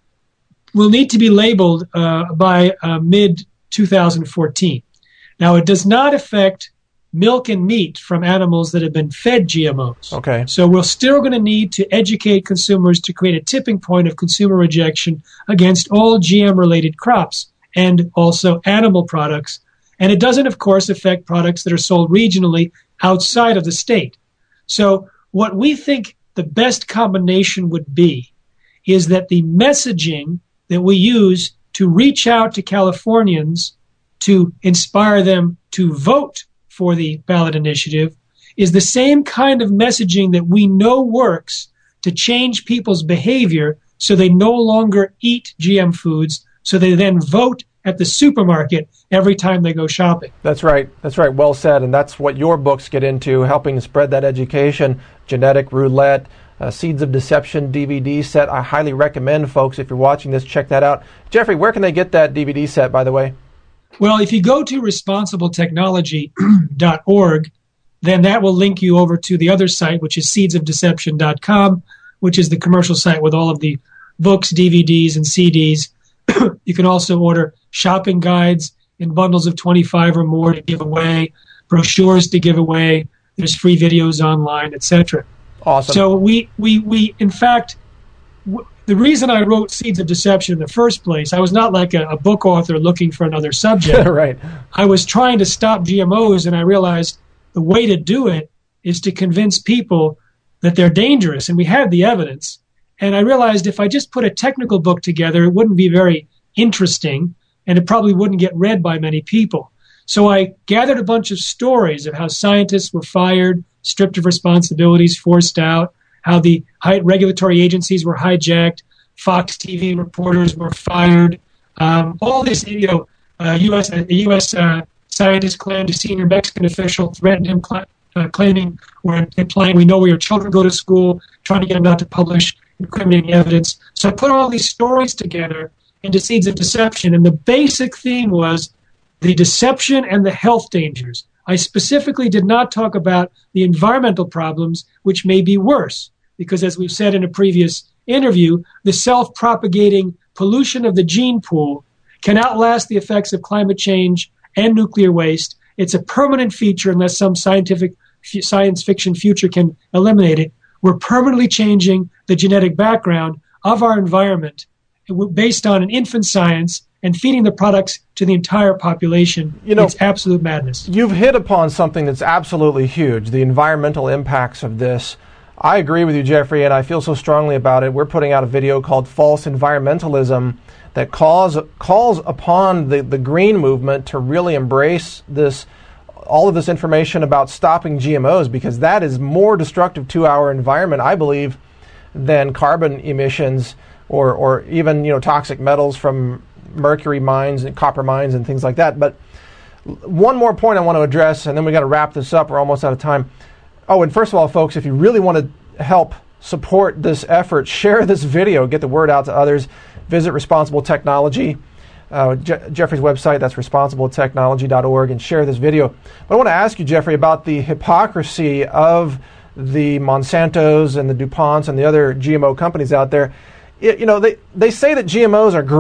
will need to be labeled uh, by uh, mid twenty fourteen. Now, it does not affect milk and meat from animals that have been fed G M Os. Okay. So we're still going to need to educate consumers to create a tipping point of consumer rejection against all G M-related crops and also animal products. And it doesn't, of course, affect products that are sold regionally outside of the state. So what we think the best combination would be is that the messaging that we use to reach out to Californians to inspire them to vote for the ballot initiative is the same kind of messaging that we know works to change people's behavior so they no longer eat G M foods, so they then vote at the supermarket every time they go shopping. That's right. That's right. Well said. And that's what your books get into, helping spread that education. Genetic Roulette, uh, Seeds of Deception D V D set. I highly recommend, folks, if you're watching this, check that out. Jeffrey, where can they get that D V D set, by the way? Well, if you go to responsible technology dot org, then that will link you over to the other site, which is seeds of deception dot com, which is the commercial site with all of the books, D V Ds, and C Ds. You can also order shopping guides in bundles of twenty-five or more to give away, brochures to give away. There's free videos online, et cetera. Awesome. So we, we, we in fact, w- the reason I wrote Seeds of Deception in the first place, I was not like a, a book author looking for another subject. Right. I was trying to stop G M Os, and I realized the way to do it is to convince people that they're dangerous, and we had the evidence. And I realized if I just put a technical book together, it wouldn't be very interesting, and it probably wouldn't get read by many people. So I gathered a bunch of stories of how scientists were fired, stripped of responsibilities, forced out, how the high regulatory agencies were hijacked, Fox T V reporters were fired. Um, all this, you know, uh, U S a U S uh, scientist claimed a senior Mexican official threatened him, cl- uh, claiming or implying we know where your children go to school, trying to get them not to publish incriminating evidence. So I put all these stories together into Seeds of Deception, and the basic theme was the deception and the health dangers. I specifically did not talk about the environmental problems, which may be worse, because as we've said in a previous interview, the self-propagating pollution of the gene pool can outlast the effects of climate change and nuclear waste. It's a permanent feature unless some scientific f- science fiction future can eliminate it. We're permanently changing the genetic background of our environment based on an infant science and feeding the products to the entire population. You know, it's absolute madness. You've hit upon something that's absolutely huge, the environmental impacts of this. I agree with you, Jeffrey, and I feel so strongly about it. We're putting out a video called False Environmentalism that calls calls upon the, the green movement to really embrace this, all of this information about stopping G M Os, because that is more destructive to our environment, I believe, than carbon emissions or or even, you know, toxic metals from mercury mines and copper mines and things like that. But one more point I want to address, and then we got to wrap this up. We're almost out of time. Oh, and first of all, folks, if you really want to help support this effort, share this video, get the word out to others. Visit Responsible Technology, uh, Je- Jeffrey's website. That's responsible technology dot org, and share this video. But I want to ask you, Jeffrey, about the hypocrisy of the Monsantos and the DuPonts and the other G M O companies out there. It, you know, they, they say that G M Os are great.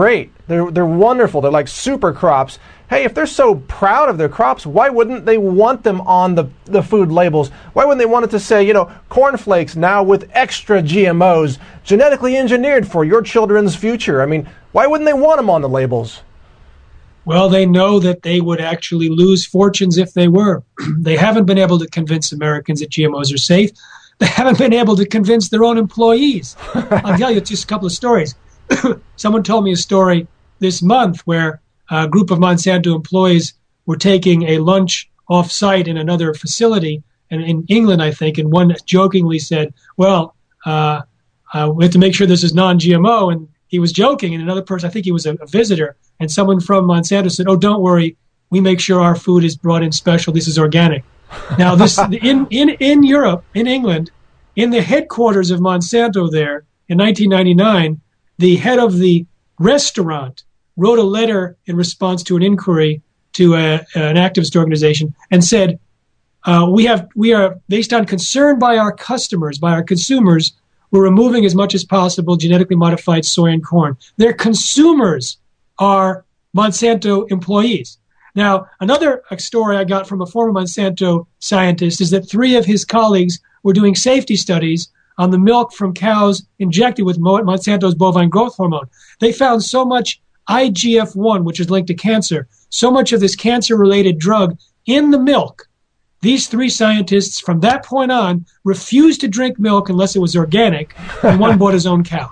They're, they're wonderful. They're like super crops. Hey, if they're so proud of their crops, why wouldn't they want them on the, the food labels? Why wouldn't they want it to say, you know, cornflakes now with extra G M Os, genetically engineered for your children's future? I mean, why wouldn't they want them on the labels? Well, they know that they would actually lose fortunes if they were. They haven't been able to convince Americans that G M Os are safe. They haven't been able to convince their own employees. I'll tell you just a couple of stories. Someone told me a story this month where a group of Monsanto employees were taking a lunch off-site in another facility, and in England, I think, and one jokingly said, well, uh, uh, we have to make sure this is non-G M O, and he was joking, and another person, I think he was a, a visitor, and someone from Monsanto said, oh, don't worry, we make sure our food is brought in special, this is organic. Now, this in, in, in Europe, in England, in the headquarters of Monsanto there, in nineteen ninety-nine, the head of the restaurant wrote a letter in response to an inquiry to a, an activist organization and said, uh, we have we are, based on concern by our customers, by our consumers, we're removing as much as possible genetically modified soy and corn. Their consumers are Monsanto employees. Now, another story I got from a former Monsanto scientist is that three of his colleagues were doing safety studies on the milk from cows injected with Monsanto's bovine growth hormone. They found so much I G F one, which is linked to cancer, so much of this cancer-related drug in the milk. These three scientists, from that point on, refused to drink milk unless it was organic, and one bought his own cow.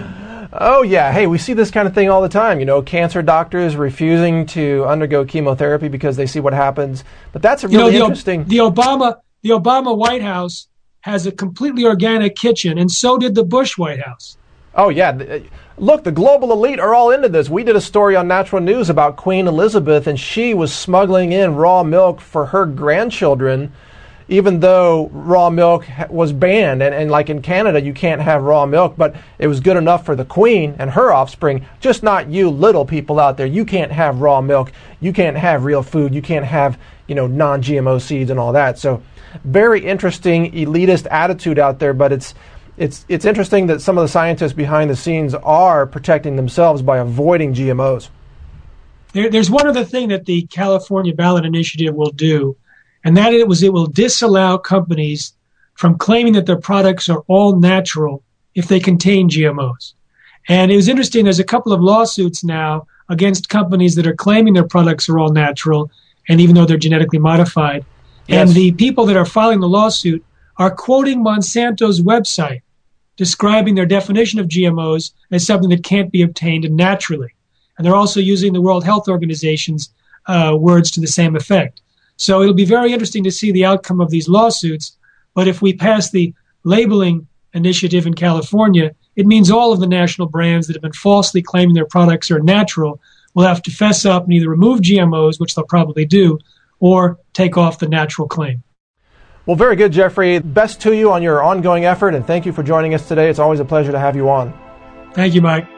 Oh, yeah. Hey, we see this kind of thing all the time. You know, cancer doctors refusing to undergo chemotherapy because they see what happens. But that's a really you know, the, interesting... The Obama, the Obama White House has a completely organic kitchen, and so did the Bush White House. Oh, yeah. Look, the global elite are all into this. We did a story on Natural News about Queen Elizabeth, and she was smuggling in raw milk for her grandchildren, even though raw milk was banned. And, and like in Canada, you can't have raw milk, but it was good enough for the Queen and her offspring, just not you little people out there. You can't have raw milk. You can't have real food. You can't have, you know, non-G M O seeds and all that. So very interesting elitist attitude out there, but it's It's it's interesting that some of the scientists behind the scenes are protecting themselves by avoiding G M Os. There, there's one other thing that the California Ballot Initiative will do, and that it was it will disallow companies from claiming that their products are all natural if they contain G M Os. And it was interesting, there's a couple of lawsuits now against companies that are claiming their products are all natural, and even though they're genetically modified. Yes. And the people that are filing the lawsuit are quoting Monsanto's website, describing their definition of G M Os as something that can't be obtained naturally. And they're also using the World Health Organization's uh, words to the same effect. So it'll be very interesting to see the outcome of these lawsuits. But if we pass the labeling initiative in California, it means all of the national brands that have been falsely claiming their products are natural will have to fess up and either remove G M Os, which they'll probably do, or take off the natural claim. Well, very good, Jeffrey. Best to you on your ongoing effort, and thank you for joining us today. It's always a pleasure to have you on. Thank you, Mike.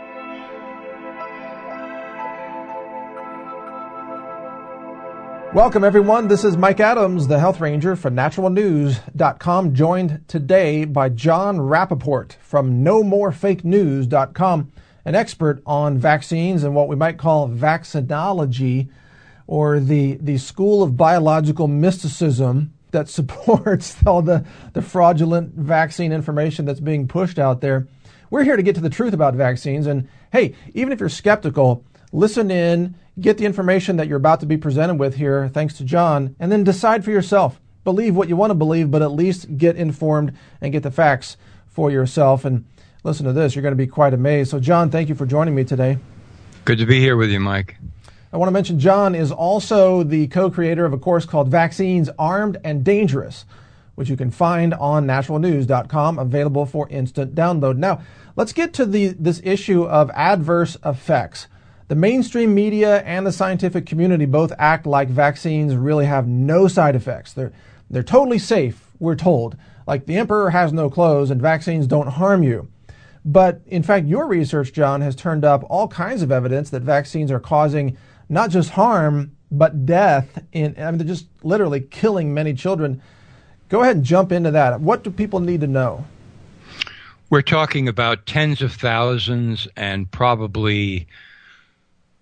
Welcome, everyone. This is Mike Adams, the Health Ranger for Natural News dot com, joined today by Jon Rappoport from no more fake news dot com, an expert on vaccines and what we might call vaccinology, or the, the school of biological mysticism that supports all the, the fraudulent vaccine information that's being pushed out there. We're here to get to the truth about vaccines. And hey, even if you're skeptical, listen in, get the information that you're about to be presented with here, thanks to Jon, and then decide for yourself. Believe what you want to believe, but at least get informed and get the facts for yourself. And listen to this, you're going to be quite amazed. So Jon, thank you for joining me today. Good to be here with you, Mike. I want to mention Jon is also the co-creator of a course called Vaccines Armed and Dangerous, which you can find on natural news dot com, available for instant download. Now, let's get to the this issue of adverse effects. The mainstream media and the scientific community both act like vaccines really have no side effects. They're they're totally safe, we're told. Like the emperor has no clothes and vaccines don't harm you. But in fact, your research, Jon, has turned up all kinds of evidence that vaccines are causing not just harm, but death. In, I mean, they're just literally killing many children. Go ahead and jump into that. What do people need to know? We're talking about tens of thousands and probably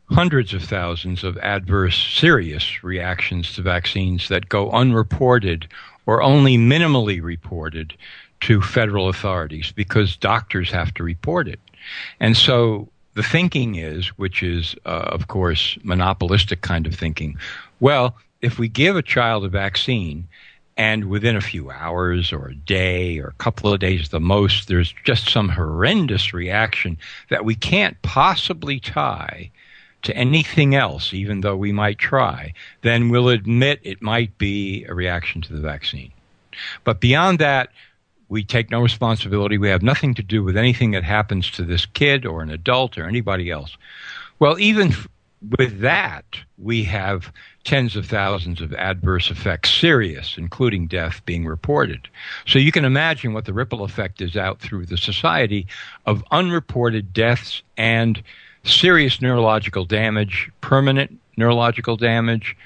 hundreds of thousands of adverse, serious reactions to vaccines that go unreported or only minimally reported to federal authorities because doctors have to report it. And so the thinking is, which is, uh, of course, monopolistic kind of thinking, well, if we give a child a vaccine and within a few hours or a day or a couple of days at the most, there's just some horrendous reaction that we can't possibly tie to anything else, even though we might try, then we'll admit it might be a reaction to the vaccine. But beyond that, we take no responsibility. We have nothing to do with anything that happens to this kid or an adult or anybody else. Well, even f- with that, we have tens of thousands of adverse effects, serious, including death, being reported. So you can imagine what the ripple effect is out through the society of unreported deaths and serious neurological damage, permanent neurological damage,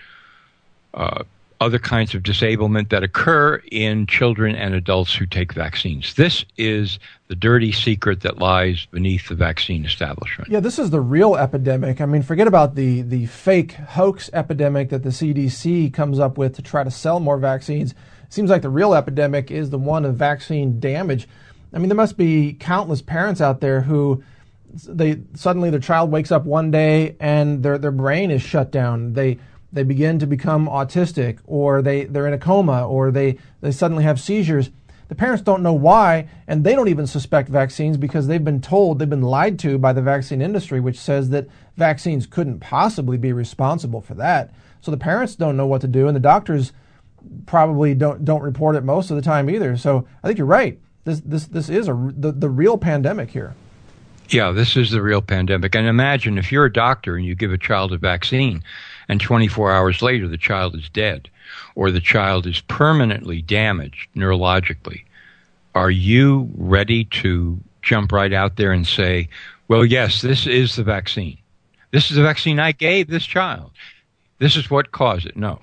uh, other kinds of disablement that occur in children and adults who take vaccines. This is the dirty secret that lies beneath the vaccine establishment. Yeah, this is the real epidemic. I mean, forget about the, the fake hoax epidemic that the C D C comes up with to try to sell more vaccines. It seems like the real epidemic is the one of vaccine damage. I mean, there must be countless parents out there who they suddenly their child wakes up one day and their their brain is shut down. They they begin to become autistic, or they, they're in a coma, or they, they suddenly have seizures. The parents don't know why, and they don't even suspect vaccines because they've been told, they've been lied to by the vaccine industry, which says that vaccines couldn't possibly be responsible for that. So the parents don't know what to do, and the doctors probably don't don't report it most of the time either. So I think you're right. This this this is a the, the real pandemic here. Yeah, this is the real pandemic. And imagine if you're a doctor and you give a child a vaccine and twenty-four hours later the child is dead or the child is permanently damaged neurologically. Are you ready to jump right out there and say, well, yes, this is the vaccine. This is the vaccine I gave this child. This is what caused it. No.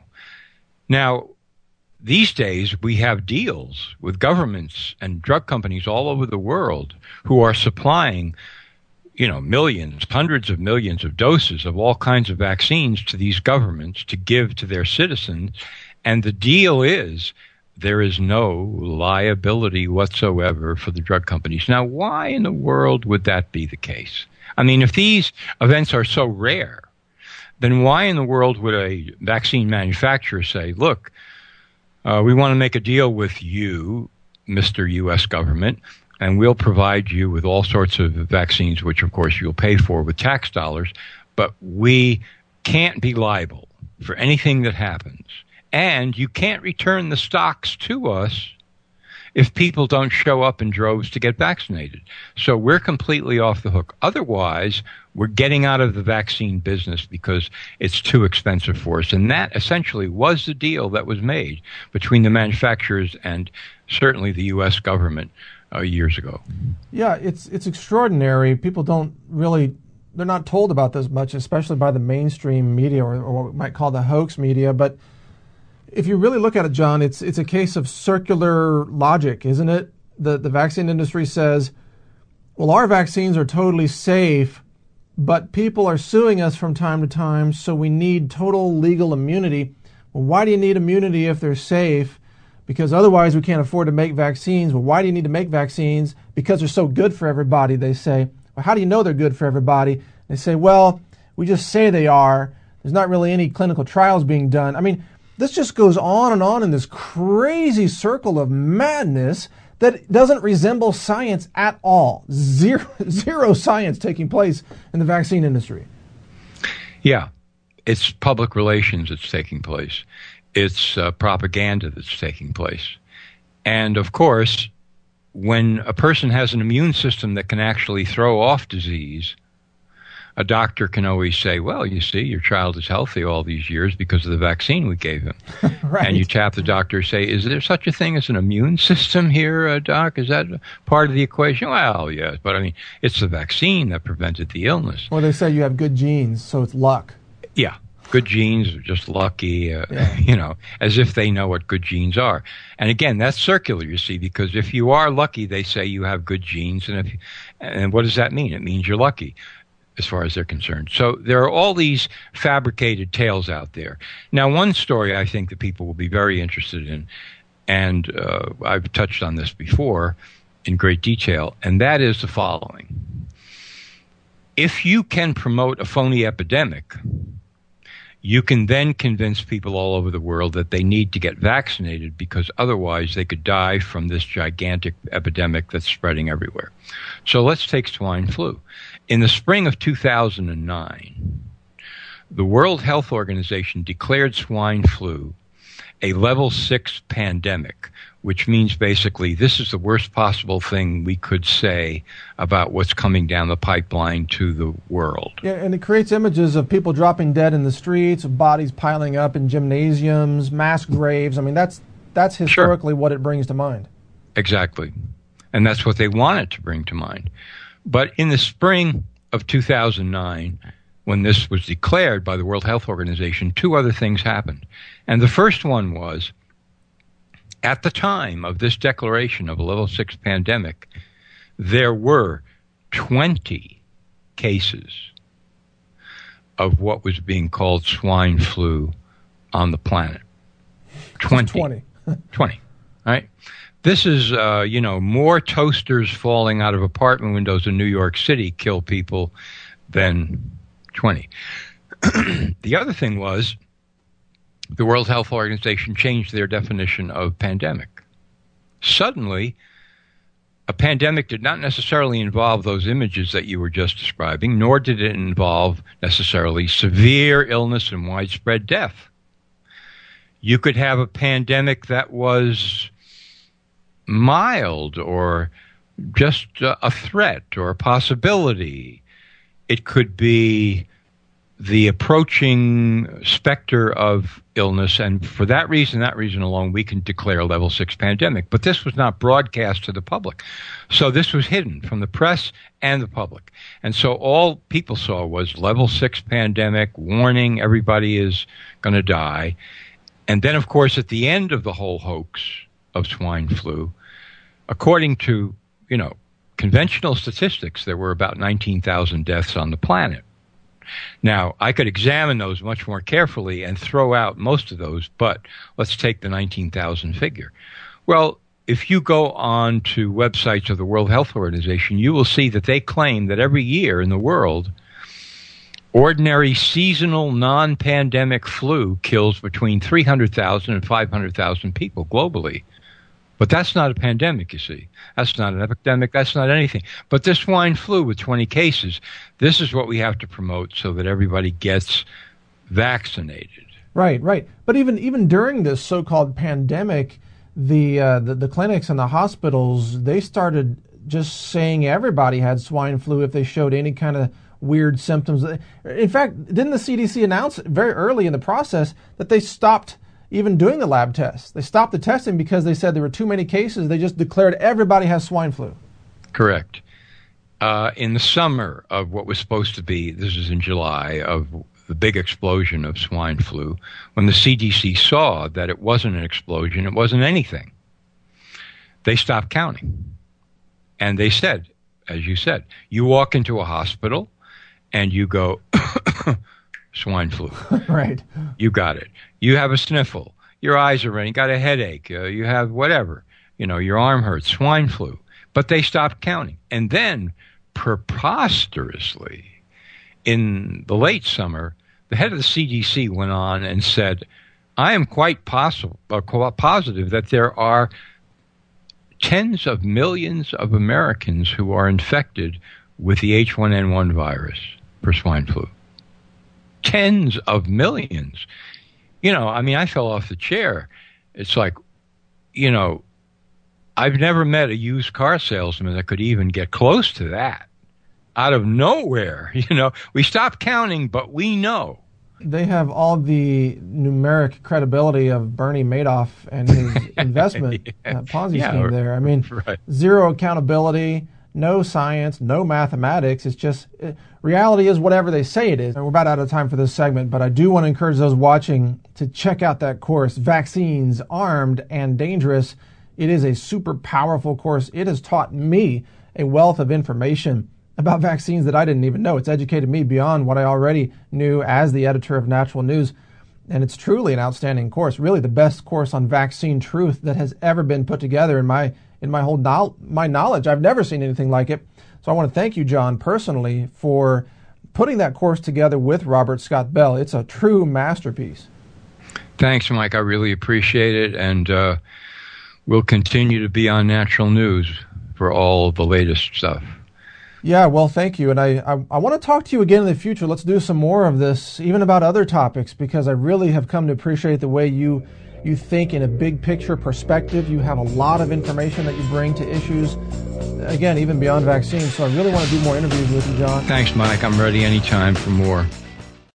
Now, these days we have deals with governments and drug companies all over the world who are supplying, you know, millions, hundreds of millions of doses of all kinds of vaccines to these governments to give to their citizens. And the deal is there is no liability whatsoever for the drug companies. Now, why in the world would that be the case? I mean, if these events are so rare, then why in the world would a vaccine manufacturer say, look, uh, we want to make a deal with you, Mister U S government, and we'll provide you with all sorts of vaccines, which, of course, you'll pay for with tax dollars, but we can't be liable for anything that happens. And you can't return the stocks to us if people don't show up in droves to get vaccinated. So we're completely off the hook. Otherwise, we're getting out of the vaccine business because it's too expensive for us. And that essentially was the deal that was made between the manufacturers and certainly the U S government uh, years ago. Yeah, it's it's extraordinary. People don't really, they're not told about this much, especially by the mainstream media or, or what we might call the hoax media. But if you really look at it, John, it's it's a case of circular logic, isn't it? The the vaccine industry says, well, our vaccines are totally safe, but people are suing us from time to time, so we need total legal immunity. Well, why do you need immunity if they're safe? Because otherwise we can't afford to make vaccines. Well, why do you need to make vaccines? Because they're so good for everybody, they say. Well, how do you know they're good for everybody? They say, well, we just say they are. There's not really any clinical trials being done. I mean, this just goes on and on in this crazy circle of madness that doesn't resemble science at all. Zero, zero science taking place in the vaccine industry. Yeah, it's public relations that's taking place. It's uh, propaganda that's taking place. And, of course, when a person has an immune system that can actually throw off disease, a doctor can always say, well, you see, your child is healthy all these years because of the vaccine we gave him. Right. And you tap the doctor, say, is there such a thing as an immune system here, uh, doc? Is that part of the equation? Well, yes, but I mean, it's the vaccine that prevented the illness. Well, they say you have good genes, so it's luck. Yeah. Good genes are just lucky, uh, yeah. you know, as if they know what good genes are. And again, that's circular, you see, because if you are lucky, they say you have good genes. And if, and what does that mean? It means you're lucky. as far as they're concerned. So there are all these fabricated tales out there. Now, one story I think that people will be very interested in, and uh, I've touched on this before in great detail, and that is the following. If you can promote a phony epidemic, you can then convince people all over the world that they need to get vaccinated because otherwise they could die from this gigantic epidemic that's spreading everywhere. So let's take swine flu. In the spring of two thousand nine, the World Health Organization declared swine flu a level six pandemic, which means basically this is the worst possible thing we could say about what's coming down the pipeline to the world. Yeah, and it creates images of people dropping dead in the streets, of bodies piling up in gymnasiums, mass graves. I mean, that's that's historically sure. what it brings to mind. Exactly. And that's what they wanted to bring to mind. But in the spring of two thousand nine, when this was declared by the World Health Organization, two other things happened. And the first one was, at the time of this declaration of a level six pandemic, there were twenty cases of what was being called swine flu on the planet. twenty. twenty. twenty, right? This is, uh, you know, more toasters falling out of apartment windows in New York City kill people than twenty. The other thing was the World Health Organization changed their definition of pandemic. Suddenly, a pandemic did not necessarily involve those images that you were just describing, nor did it involve necessarily severe illness and widespread death. You could have a pandemic that was mild or just a threat or a possibility. It could be the approaching specter of illness, and for that reason, that reason alone, we can declare a level six pandemic. But this was not broadcast to the public. So this was hidden from the press and the public. And so all people saw was level six pandemic, warning, everybody is going to die. And then, of course, at the end of the whole hoax of swine flu, according to, you know, conventional statistics, there were about nineteen thousand deaths on the planet. Now, I could examine those much more carefully and throw out most of those, but let's take the nineteen thousand figure. Well, if you go on to websites of the World Health Organization, you will see that they claim that every year in the world, ordinary seasonal non-pandemic flu kills between three hundred thousand and five hundred thousand people globally. But that's not a pandemic, you see. That's not an epidemic. That's not anything. But this swine flu with twenty cases, this is what we have to promote so that everybody gets vaccinated. Right, right. But even even during this so-called pandemic, the, uh, the the clinics and the hospitals, they started just saying everybody had swine flu if they showed any kind of weird symptoms. In fact, didn't the C D C announce very early in the process that they stopped even doing the lab tests? They stopped the testing because they said there were too many cases. They just declared everybody has swine flu. Correct. Uh, in the summer of what was supposed to be, this is in July, of the big explosion of swine flu, when the C D C saw that it wasn't an explosion, it wasn't anything, they stopped counting. And they said, as you said, you walk into a hospital and you go, swine flu. Right. You got it. You have a sniffle. Your eyes are running. You got a headache. Uh, you have whatever. You know, your arm hurts. Swine flu. But they stopped counting. And then, preposterously, in the late summer, the head of the C D C went on and said, I am quite possible, uh, positive that there are tens of millions of Americans who are infected with the H one N one virus for swine flu. Tens of millions. You know, I mean, I fell off the chair. It's like, you know, I've never met a used car salesman that could even get close to that. Out of nowhere, you know, we stopped counting, but we know. They have all the numeric credibility of Bernie Madoff and his investment yeah. uh, Ponzi yeah, scheme there. I mean, right. Zero accountability, no science, no mathematics. It's just, uh, reality is whatever they say it is. And we're about out of time for this segment, but I do want to encourage those watching to check out that course, Vaccines, Armed and Dangerous. It is a super powerful course. It has taught me a wealth of information about vaccines that I didn't even know. It's educated me beyond what I already knew as the editor of Natural News. And it's truly an outstanding course, really the best course on vaccine truth that has ever been put together in my in my whole no- my knowledge. I've never seen anything like it. So I want to thank you, John, personally, for putting that course together with Robert Scott Bell. It's a true masterpiece. Thanks, Mike. I really appreciate it. And uh, we'll continue to be on Natural News for all the latest stuff. Yeah, well, thank you. And I, I, I want to talk to you again in the future. Let's do some more of this, even about other topics, because I really have come to appreciate the way you you think in a big picture perspective. You have a lot of information that you bring to issues, again, even beyond vaccines. So I really want to do more interviews with you, John. Thanks, Mike. I'm ready anytime for more.